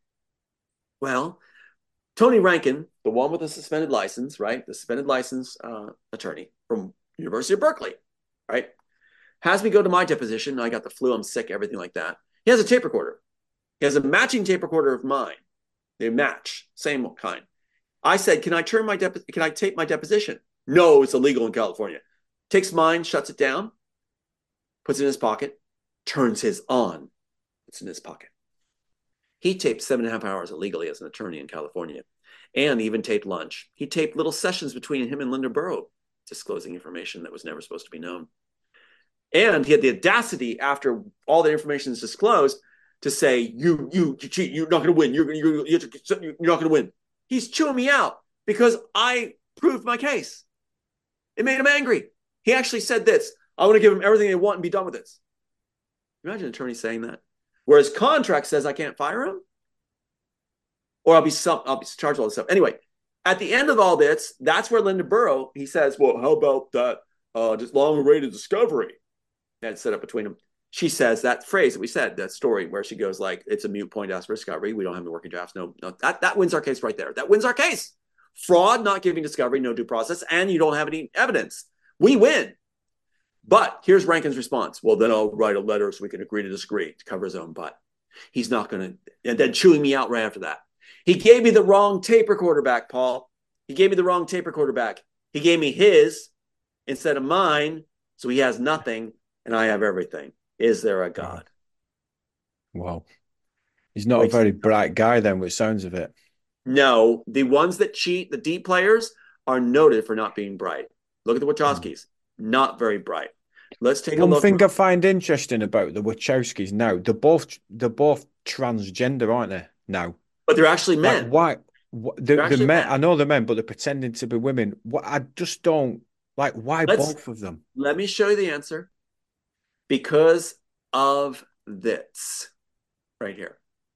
Well, Tony Rankin, the one with the suspended license, right? The suspended license attorney from University of Berkeley, right? Has me go to my deposition. I got the flu. I'm sick, everything like that. He has a tape recorder. He has a matching tape recorder of mine. They match, same kind. I said, can I tape my deposition? No, it's illegal in California. Takes mine, shuts it down, puts it in his pocket, turns his on. It's in his pocket. He taped 7.5 hours illegally as an attorney in California, and even taped lunch. He taped little sessions between him and Linda Burrow, disclosing information that was never supposed to be known. And he had the audacity, after all the information is disclosed, to say, you cheat, you're not going to win. You're not going to win. He's chewing me out because I proved my case. It made him angry. He actually said this: I want to give them everything they want and be done with this. Imagine an attorney saying that. Whereas contract says I can't fire him, or I'll be charged all this stuff. Anyway, at the end of all this, that's where Linda Burrow, he says, well, how about that just long-awaited discovery that's set up between them? She says that phrase that we said, that story where she goes like, it's a moot point to ask for discovery. We don't have the working drafts. No, that wins our case right there. That wins our case. Fraud, not giving discovery, no due process, and you don't have any evidence. We win. But here's Rankin's response. Well, then I'll write a letter so we can agree to disagree, to cover his own butt. He's not going to, and then chewing me out right after that. He gave me the wrong tape recorder back, Paul. He gave me the wrong tape recorder back. He gave me his instead of mine, so he has nothing, and I have everything. Is there a God? Wow. He's not a very bright guy then, with sounds of it. No, the ones that cheat, the D players, are noted for not being bright. Look at the Wachowskis. Not very bright. Let's take a look. One thing I find interesting about the Wachowskis now, they're both transgender, aren't they? Now. But they're actually men. Like, why? They're men. I know they're men, but they're pretending to be women. I just don't like. Why both of them? Let me show you the answer. Because of this right here.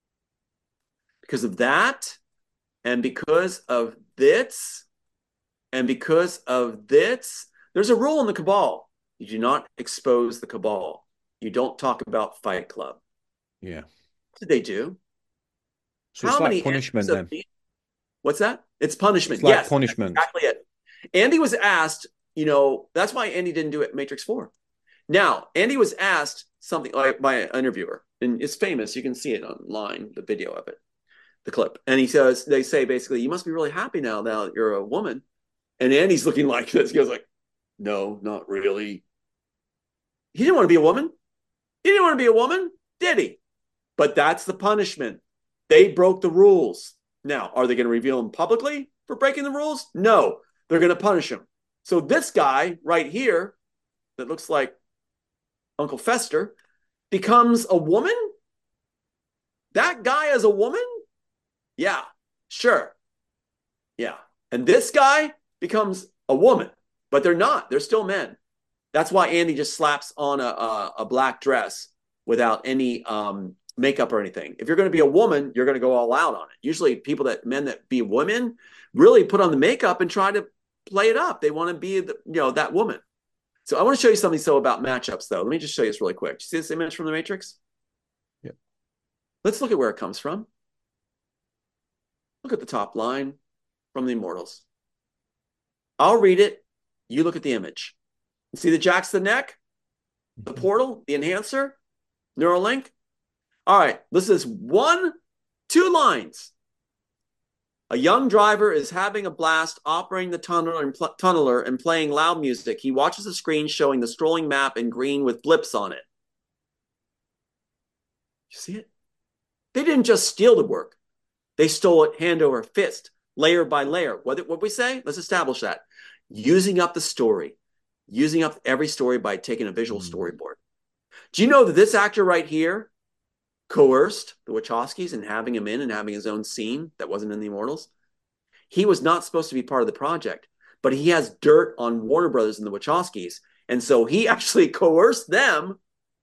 Because of that, and because of this, and because of this. There's a rule in the Cabal. You do not expose the Cabal. You don't talk about Fight Club. Yeah. What did they do? So it's like punishment then. What's that? It's punishment. It's like yes, punishment. That's exactly it. Andy was asked, that's why Andy didn't do it Matrix 4. Now, Andy was asked something like by an interviewer, and it's famous. You can see it online, the video of it, the clip. And they say basically, you must be really happy now that you're a woman. And Andy's looking like this. He goes like, no, not really. He didn't want to be a woman. He didn't want to be a woman, did he? But that's the punishment. They broke the rules. Now, are they going to reveal him publicly for breaking the rules? No, they're going to punish him. So this guy right here that looks like Uncle Fester becomes a woman? That guy is a woman? Yeah, sure. Yeah. And this guy becomes a woman, but they're not. They're still men. That's why Andy just slaps on a black dress without any makeup or anything. If you're going to be a woman, you're going to go all out on it. Usually men that be women really put on the makeup and try to play it up. They want to be that woman. So I want to show you something about matchups though. Let me just show you this really quick. Do you see this image from The Matrix? Yeah. Let's look at where it comes from. Look at the top line from The Immortals. I'll read it. You look at the image. See the jacks the neck, the portal, the enhancer, Neuralink. All right, this is 2 lines. A young driver is having a blast operating the tunneler and playing loud music. He watches the screen showing the strolling map in green with blips on it. You see it? They didn't just steal the work. They stole it hand over fist, layer by layer. What we say? Let's establish that. Using up the story. Using up every story by taking a visual storyboard. Do you know that this actor right here coerced the Wachowskis and having him in and having his own scene that wasn't in The Immortals? He was not supposed to be part of the project, but he has dirt on Warner Brothers and the Wachowskis. And so he actually coerced them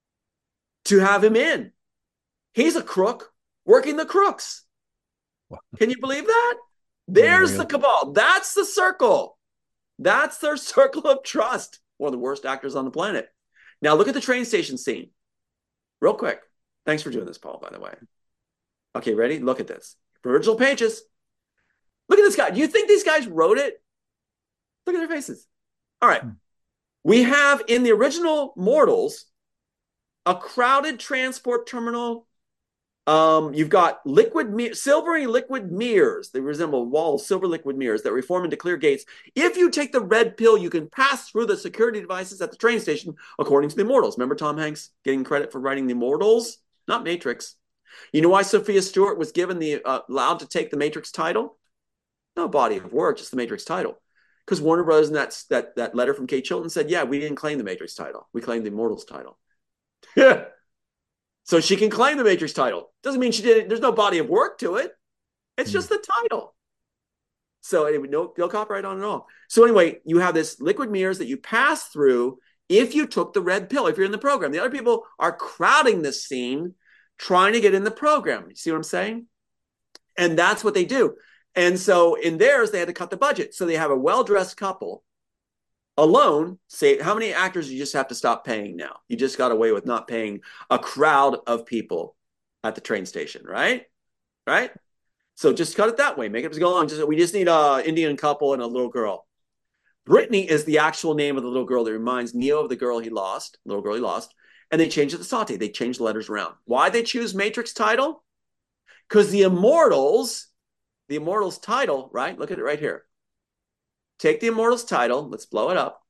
to have him in. He's a crook working the crooks. Can you believe that? There's the cabal. That's the circle. That's their circle of trust. One of the worst actors on the planet. Now look at the train station scene. Real quick. Thanks for doing this, Paul, by the way. Okay, ready? Look at this. Original pages. Look at this guy. Do you think these guys wrote it? Look at their faces. All right. We have in the original Mortals a crowded transport terminal. You've got silvery liquid mirrors. They resemble walls, silver liquid mirrors that reform into clear gates. If you take the red pill, you can pass through the security devices at the train station, according to The Immortals. Remember Tom Hanks getting credit for writing The Immortals? Not Matrix. You know why Sophia Stewart was given allowed to take the Matrix title? No body of work, just the Matrix title. Because Warner Brothers and that letter from Kate Chilton said, yeah, we didn't claim the Matrix title. We claimed the Immortals title. Yeah. So she can claim the Matrix title. Doesn't mean she did it. There's no body of work to it. It's just the title. So anyway, no copyright on it all. So anyway, you have this liquid mirrors that you pass through if you took the red pill, if you're in the program. The other people are crowding this scene, trying to get in the program. You see what I'm saying? And that's what they do. And so in theirs, they had to cut the budget. So they have a well-dressed couple alone. Say, how many actors you just have to stop paying now? You just got away with not paying a crowd of people at the train station, right? Right? So just cut it that way. Make it go along. We just need an Indian couple and a little girl. Brittany is the actual name of the little girl that reminds Neo of the girl he lost, little girl he lost. And they changed it to Saute. They changed the letters around. Why they choose Matrix title? Because the Immortals title, right? Look at it right here. Take the Immortals title. Let's blow it up.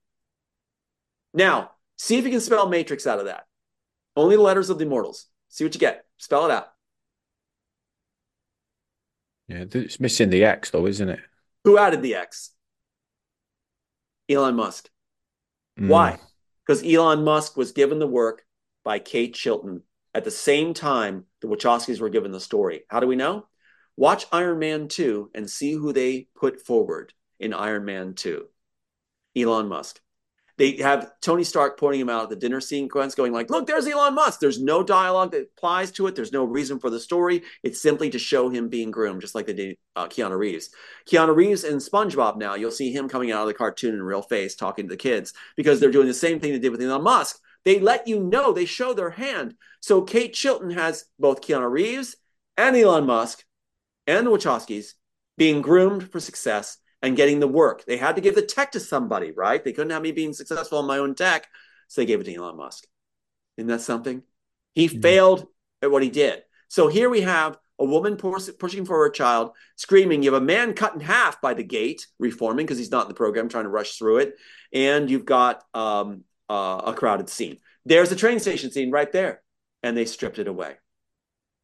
Now, see if you can spell Matrix out of that. Only the letters of the Immortals. See what you get. Spell it out. Yeah, it's missing the X though, isn't it? Who added the X? Elon Musk. Why? Because Elon Musk was given the work by Kate Chilton at the same time the Wachowskis were given the story. How do we know? Watch Iron Man 2 and see who they put forward in Iron Man 2. Elon Musk. They have Tony Stark pointing him out at the dinner sequence going like, look, there's Elon Musk. There's no dialogue that applies to it. There's no reason for the story. It's simply to show him being groomed, just like they did Keanu Reeves. Keanu Reeves in SpongeBob now, you'll see him coming out of the cartoon in real face talking to the kids because they're doing the same thing they did with Elon Musk. They let you know. They show their hand. So Kate Chilton has both Keanu Reeves and Elon Musk and the Wachowskis being groomed for success and getting the work. They had to give the tech to somebody, right? They couldn't have me being successful in my own tech, so they gave it to Elon Musk. Isn't that something? He failed at what he did. So here we have a woman pushing for her child, screaming. You have a man cut in half by the gate, reforming because he's not in the program, trying to rush through it. And you've got a crowded scene. There's the train station scene right there. And they stripped it away.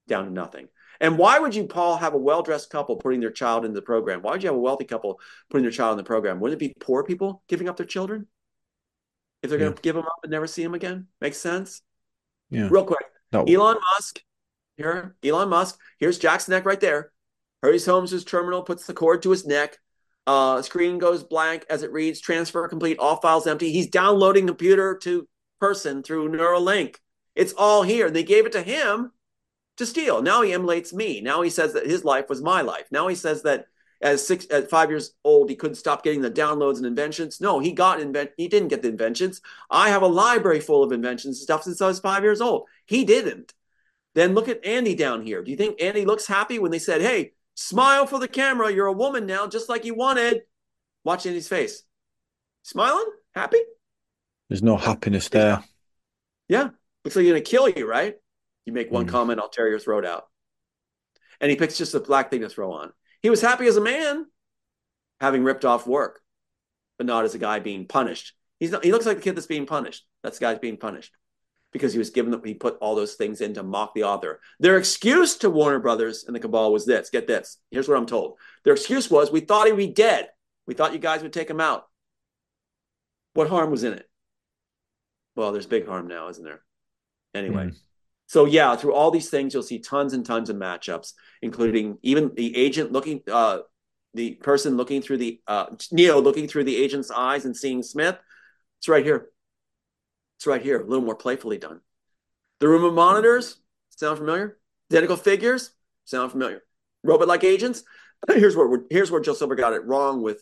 down to nothing. And why would you, Paul, have a well-dressed couple putting their child into the program? Why would you have a wealthy couple putting their child in the program? Wouldn't it be poor people giving up their children? If they're going to give them up and never see them again? Makes sense? Yeah. Real quick. No. Elon Musk. Here, Elon Musk. Here's Jack's neck right there. Hurries home to his terminal, puts the cord to his neck. Screen goes blank as it reads, transfer complete, all files empty. He's downloading computer to person through Neuralink. It's all here. They gave it to him to steal. Now he emulates me. Now he says that his life was my life. Now he says that at 5 years old, he couldn't stop getting the downloads and inventions. No, he didn't get the inventions. I have a library full of inventions and stuff since I was 5 years old. He didn't. Then look at Andy down here. Do you think Andy looks happy when they said, hey, smile for the camera. You're a woman now, just like you wanted. Watch Andy's face. Smiling? Happy? There's no happiness there. Yeah. Looks like you're going to kill you, right? You make one comment, I'll tear your throat out. And he picks just a black thing to throw on. He was happy as a man, having ripped off work, but not as a guy being punished. He looks like the kid that's being punished. That's the guy being punished because he put all those things in to mock the author. Their excuse to Warner Brothers and the cabal was this. Get this. Here's what I'm told. Their excuse was, we thought he'd be dead. We thought you guys would take him out. What harm was in it? Well, there's big harm now, isn't there? Anyway. So yeah, through all these things, you'll see tons and tons of matchups, including even the agent looking, the person looking through the, Neo looking through the agent's eyes and seeing Smith. It's right here. It's right here, a little more playfully done. The room of monitors, sound familiar? Identical figures, sound familiar? Robot-like agents. Here's where Joe Silver got it wrong with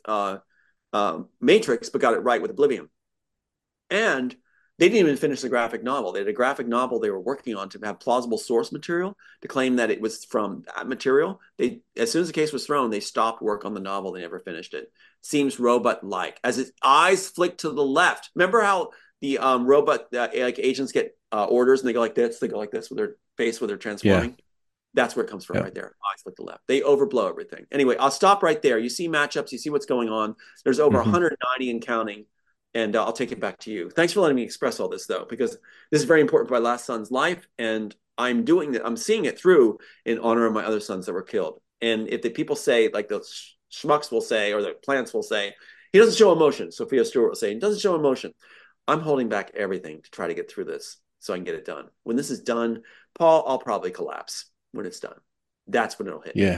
Matrix, but got it right with Oblivion. And they didn't even finish the graphic novel. They had a graphic novel they were working on to have plausible source material to claim that it was from that material. As soon as the case was thrown, they stopped work on the novel. They never finished it. Seems robot-like. As its eyes flick to the left. Remember how the robot like agents get orders and they go like this? They go like this with their face, with their transforming. Yeah. That's where it comes from right there. Eyes flick to the left. They overblow everything. Anyway, I'll stop right there. You see matchups. You see what's going on. There's over 190 and counting. And I'll take it back to you. Thanks for letting me express all this, though, because this is very important for my last son's life. And I'm doing it. I'm seeing it through in honor of my other sons that were killed. And if the people say, like the schmucks will say, or the plants will say, he doesn't show emotion. Sophia Stewart will say, he doesn't show emotion. I'm holding back everything to try to get through this so I can get it done. When this is done, Paul, I'll probably collapse when it's done. That's when it'll hit. Yeah.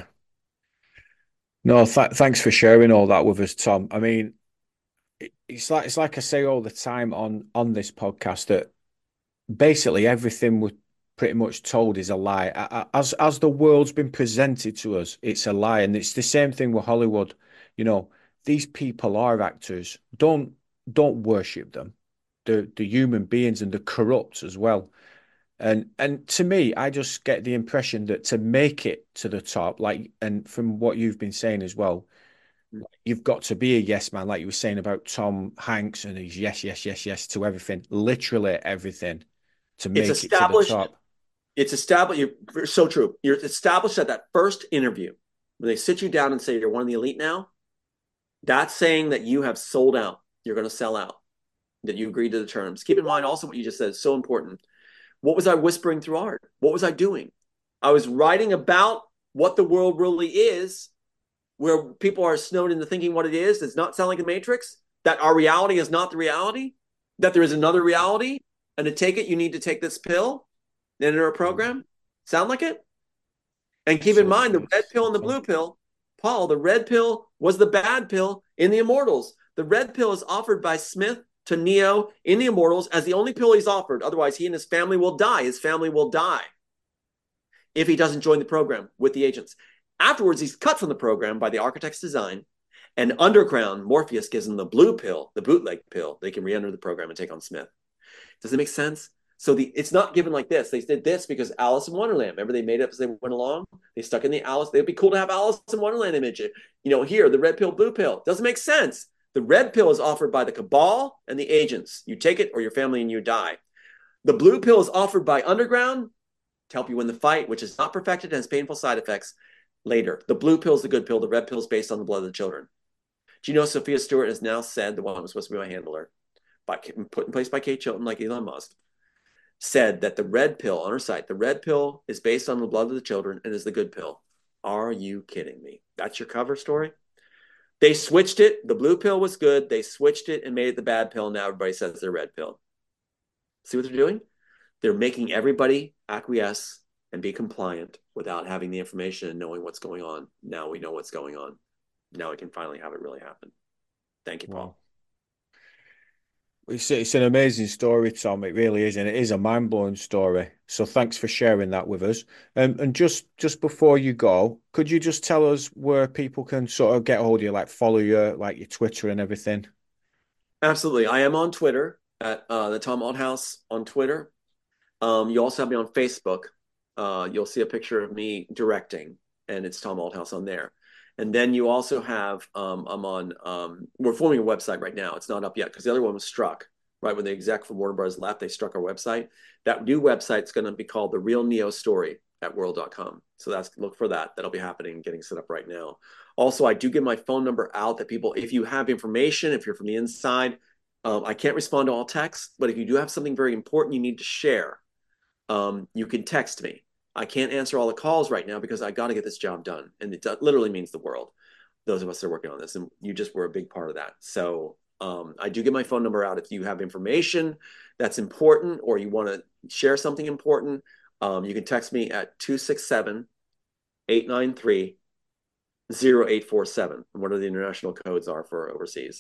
No, thanks for sharing all that with us, Tom. I mean, it's like I say all the time on this podcast that basically everything we're pretty much told is a lie. As the world's been presented to us, it's a lie. And it's the same thing with Hollywood. You know, these people are actors. Don't worship them. They're human beings and they're corrupt as well. And to me, I just get the impression that to make it to the top, and from what you've been saying as well, you've got to be a yes man, like you were saying about Tom Hanks and his yes to everything, literally everything, to make it to the top. It's established. You're so true. You're established at that first interview when they sit you down and say you're one of the elite now. That's saying that you have sold out. You're going to sell out. That you agreed to the terms. Keep in mind also what you just said is so important. What was I whispering through art? What was I doing? I was writing about what the world really is, where people are snowed into thinking what it is. It's not sound like the Matrix, that our reality is not the reality, that there is another reality, and to take it, you need to take this pill and enter a program. Sound like it? And keep in mind, the red pill and the blue pill, Paul, the red pill was the bad pill in the Immortals. The red pill is offered by Smith to Neo in the Immortals as the only pill he's offered. Otherwise, he and his family will die. His family will die if he doesn't join the program with the agents. Afterwards, he's cut from the program by the architect's design, and underground, Morpheus gives him the blue pill, the bootleg pill. They can re-enter the program and take on Smith. Does it make sense? So it's not given like this. They did this because Alice in Wonderland. Remember, they made it up as they went along. They stuck in the Alice. It'd be cool to have Alice in Wonderland image. Here, the red pill, blue pill. Doesn't make sense. The red pill is offered by the cabal and the agents. You take it or your family and you die. The blue pill is offered by underground to help you win the fight, which is not perfected and has painful side effects later. The blue pill is the good pill. The red pill is based on the blood of the children. Do you know Sophia Stewart has now said, the one who was supposed to be my handler, put in place by Kate Chilton, like Elon Musk, said that the red pill on her site, the red pill is based on the blood of the children and is the good pill. Are you kidding me? That's your cover story? They switched it. The blue pill was good. They switched it and made it the bad pill. Now everybody says they're red pill. See what they're doing? They're making everybody acquiesce and be compliant without having the information and knowing what's going on. Now we know what's going on. Now we can finally have it really happen. Thank you, Paul. Wow. It's an amazing story, Tom. It really is, and it is a mind-blowing story. So thanks for sharing that with us. And just before you go, could you just tell us where people can sort of get hold of you, like follow you, like your Twitter and everything? Absolutely. I am on Twitter at the Tom Althouse on Twitter. You also have me on Facebook. You'll see a picture of me directing, and it's Tom Althouse on there. And then you also have, we're forming a website right now. It's not up yet because the other one was struck, right? When the exec from Warner Bros. Left, they struck our website. That new website's going to be called The Real Neo Story at world.com. So look for that. That'll be happening, getting set up right now. Also, I do give my phone number out that people, if you have information, if you're from the inside, I can't respond to all texts, but if you do have something very important you need to share, you can text me. I can't answer all the calls right now because I got to get this job done. And it literally means the world, those of us that are working on this. And you just were a big part of that. So I do get my phone number out. If you have information that's important or you want to share something important, you can text me at 267-893-0847. And what are the international codes are for overseas?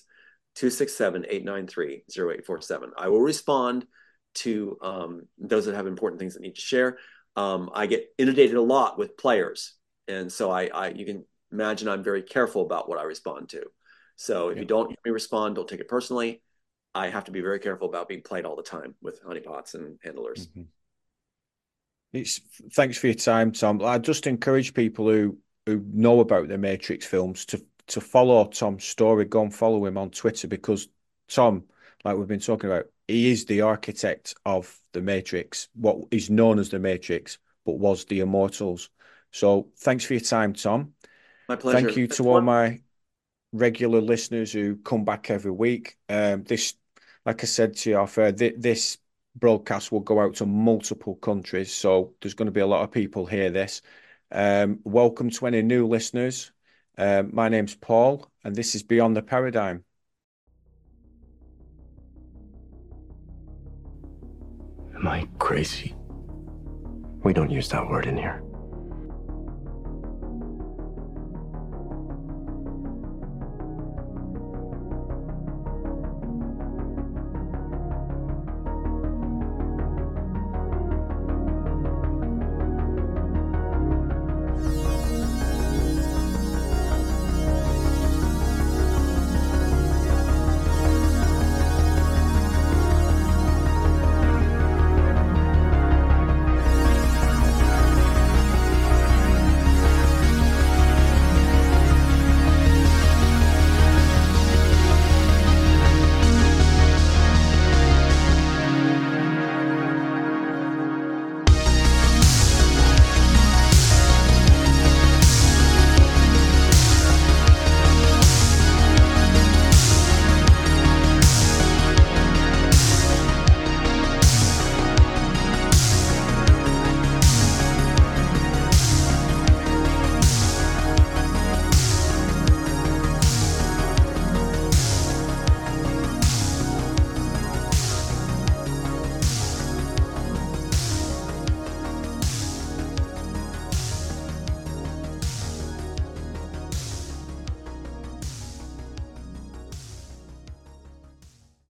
267-893-0847. I will respond to those that have important things that need to share. I get inundated a lot with players. And so you can imagine I'm very careful about what I respond to. So if you don't hear me respond, don't take it personally. I have to be very careful about being played all the time with honeypots and handlers. Mm-hmm. Thanks for your time, Tom. I just encourage people who know about the Matrix films to follow Tom's story. Go and follow him on Twitter because Tom, like we've been talking about, he is the architect of the Matrix, what is known as the Matrix, but was the Immortals. So thanks for your time, Tom. My pleasure. Thank you to all my regular listeners who come back every week. This, like I said to you off air, this broadcast will go out to multiple countries, so there's going to be a lot of people hear this. Welcome to any new listeners. My name's Paul, and this is Beyond the Paradigm. Am I crazy? We don't use that word in here.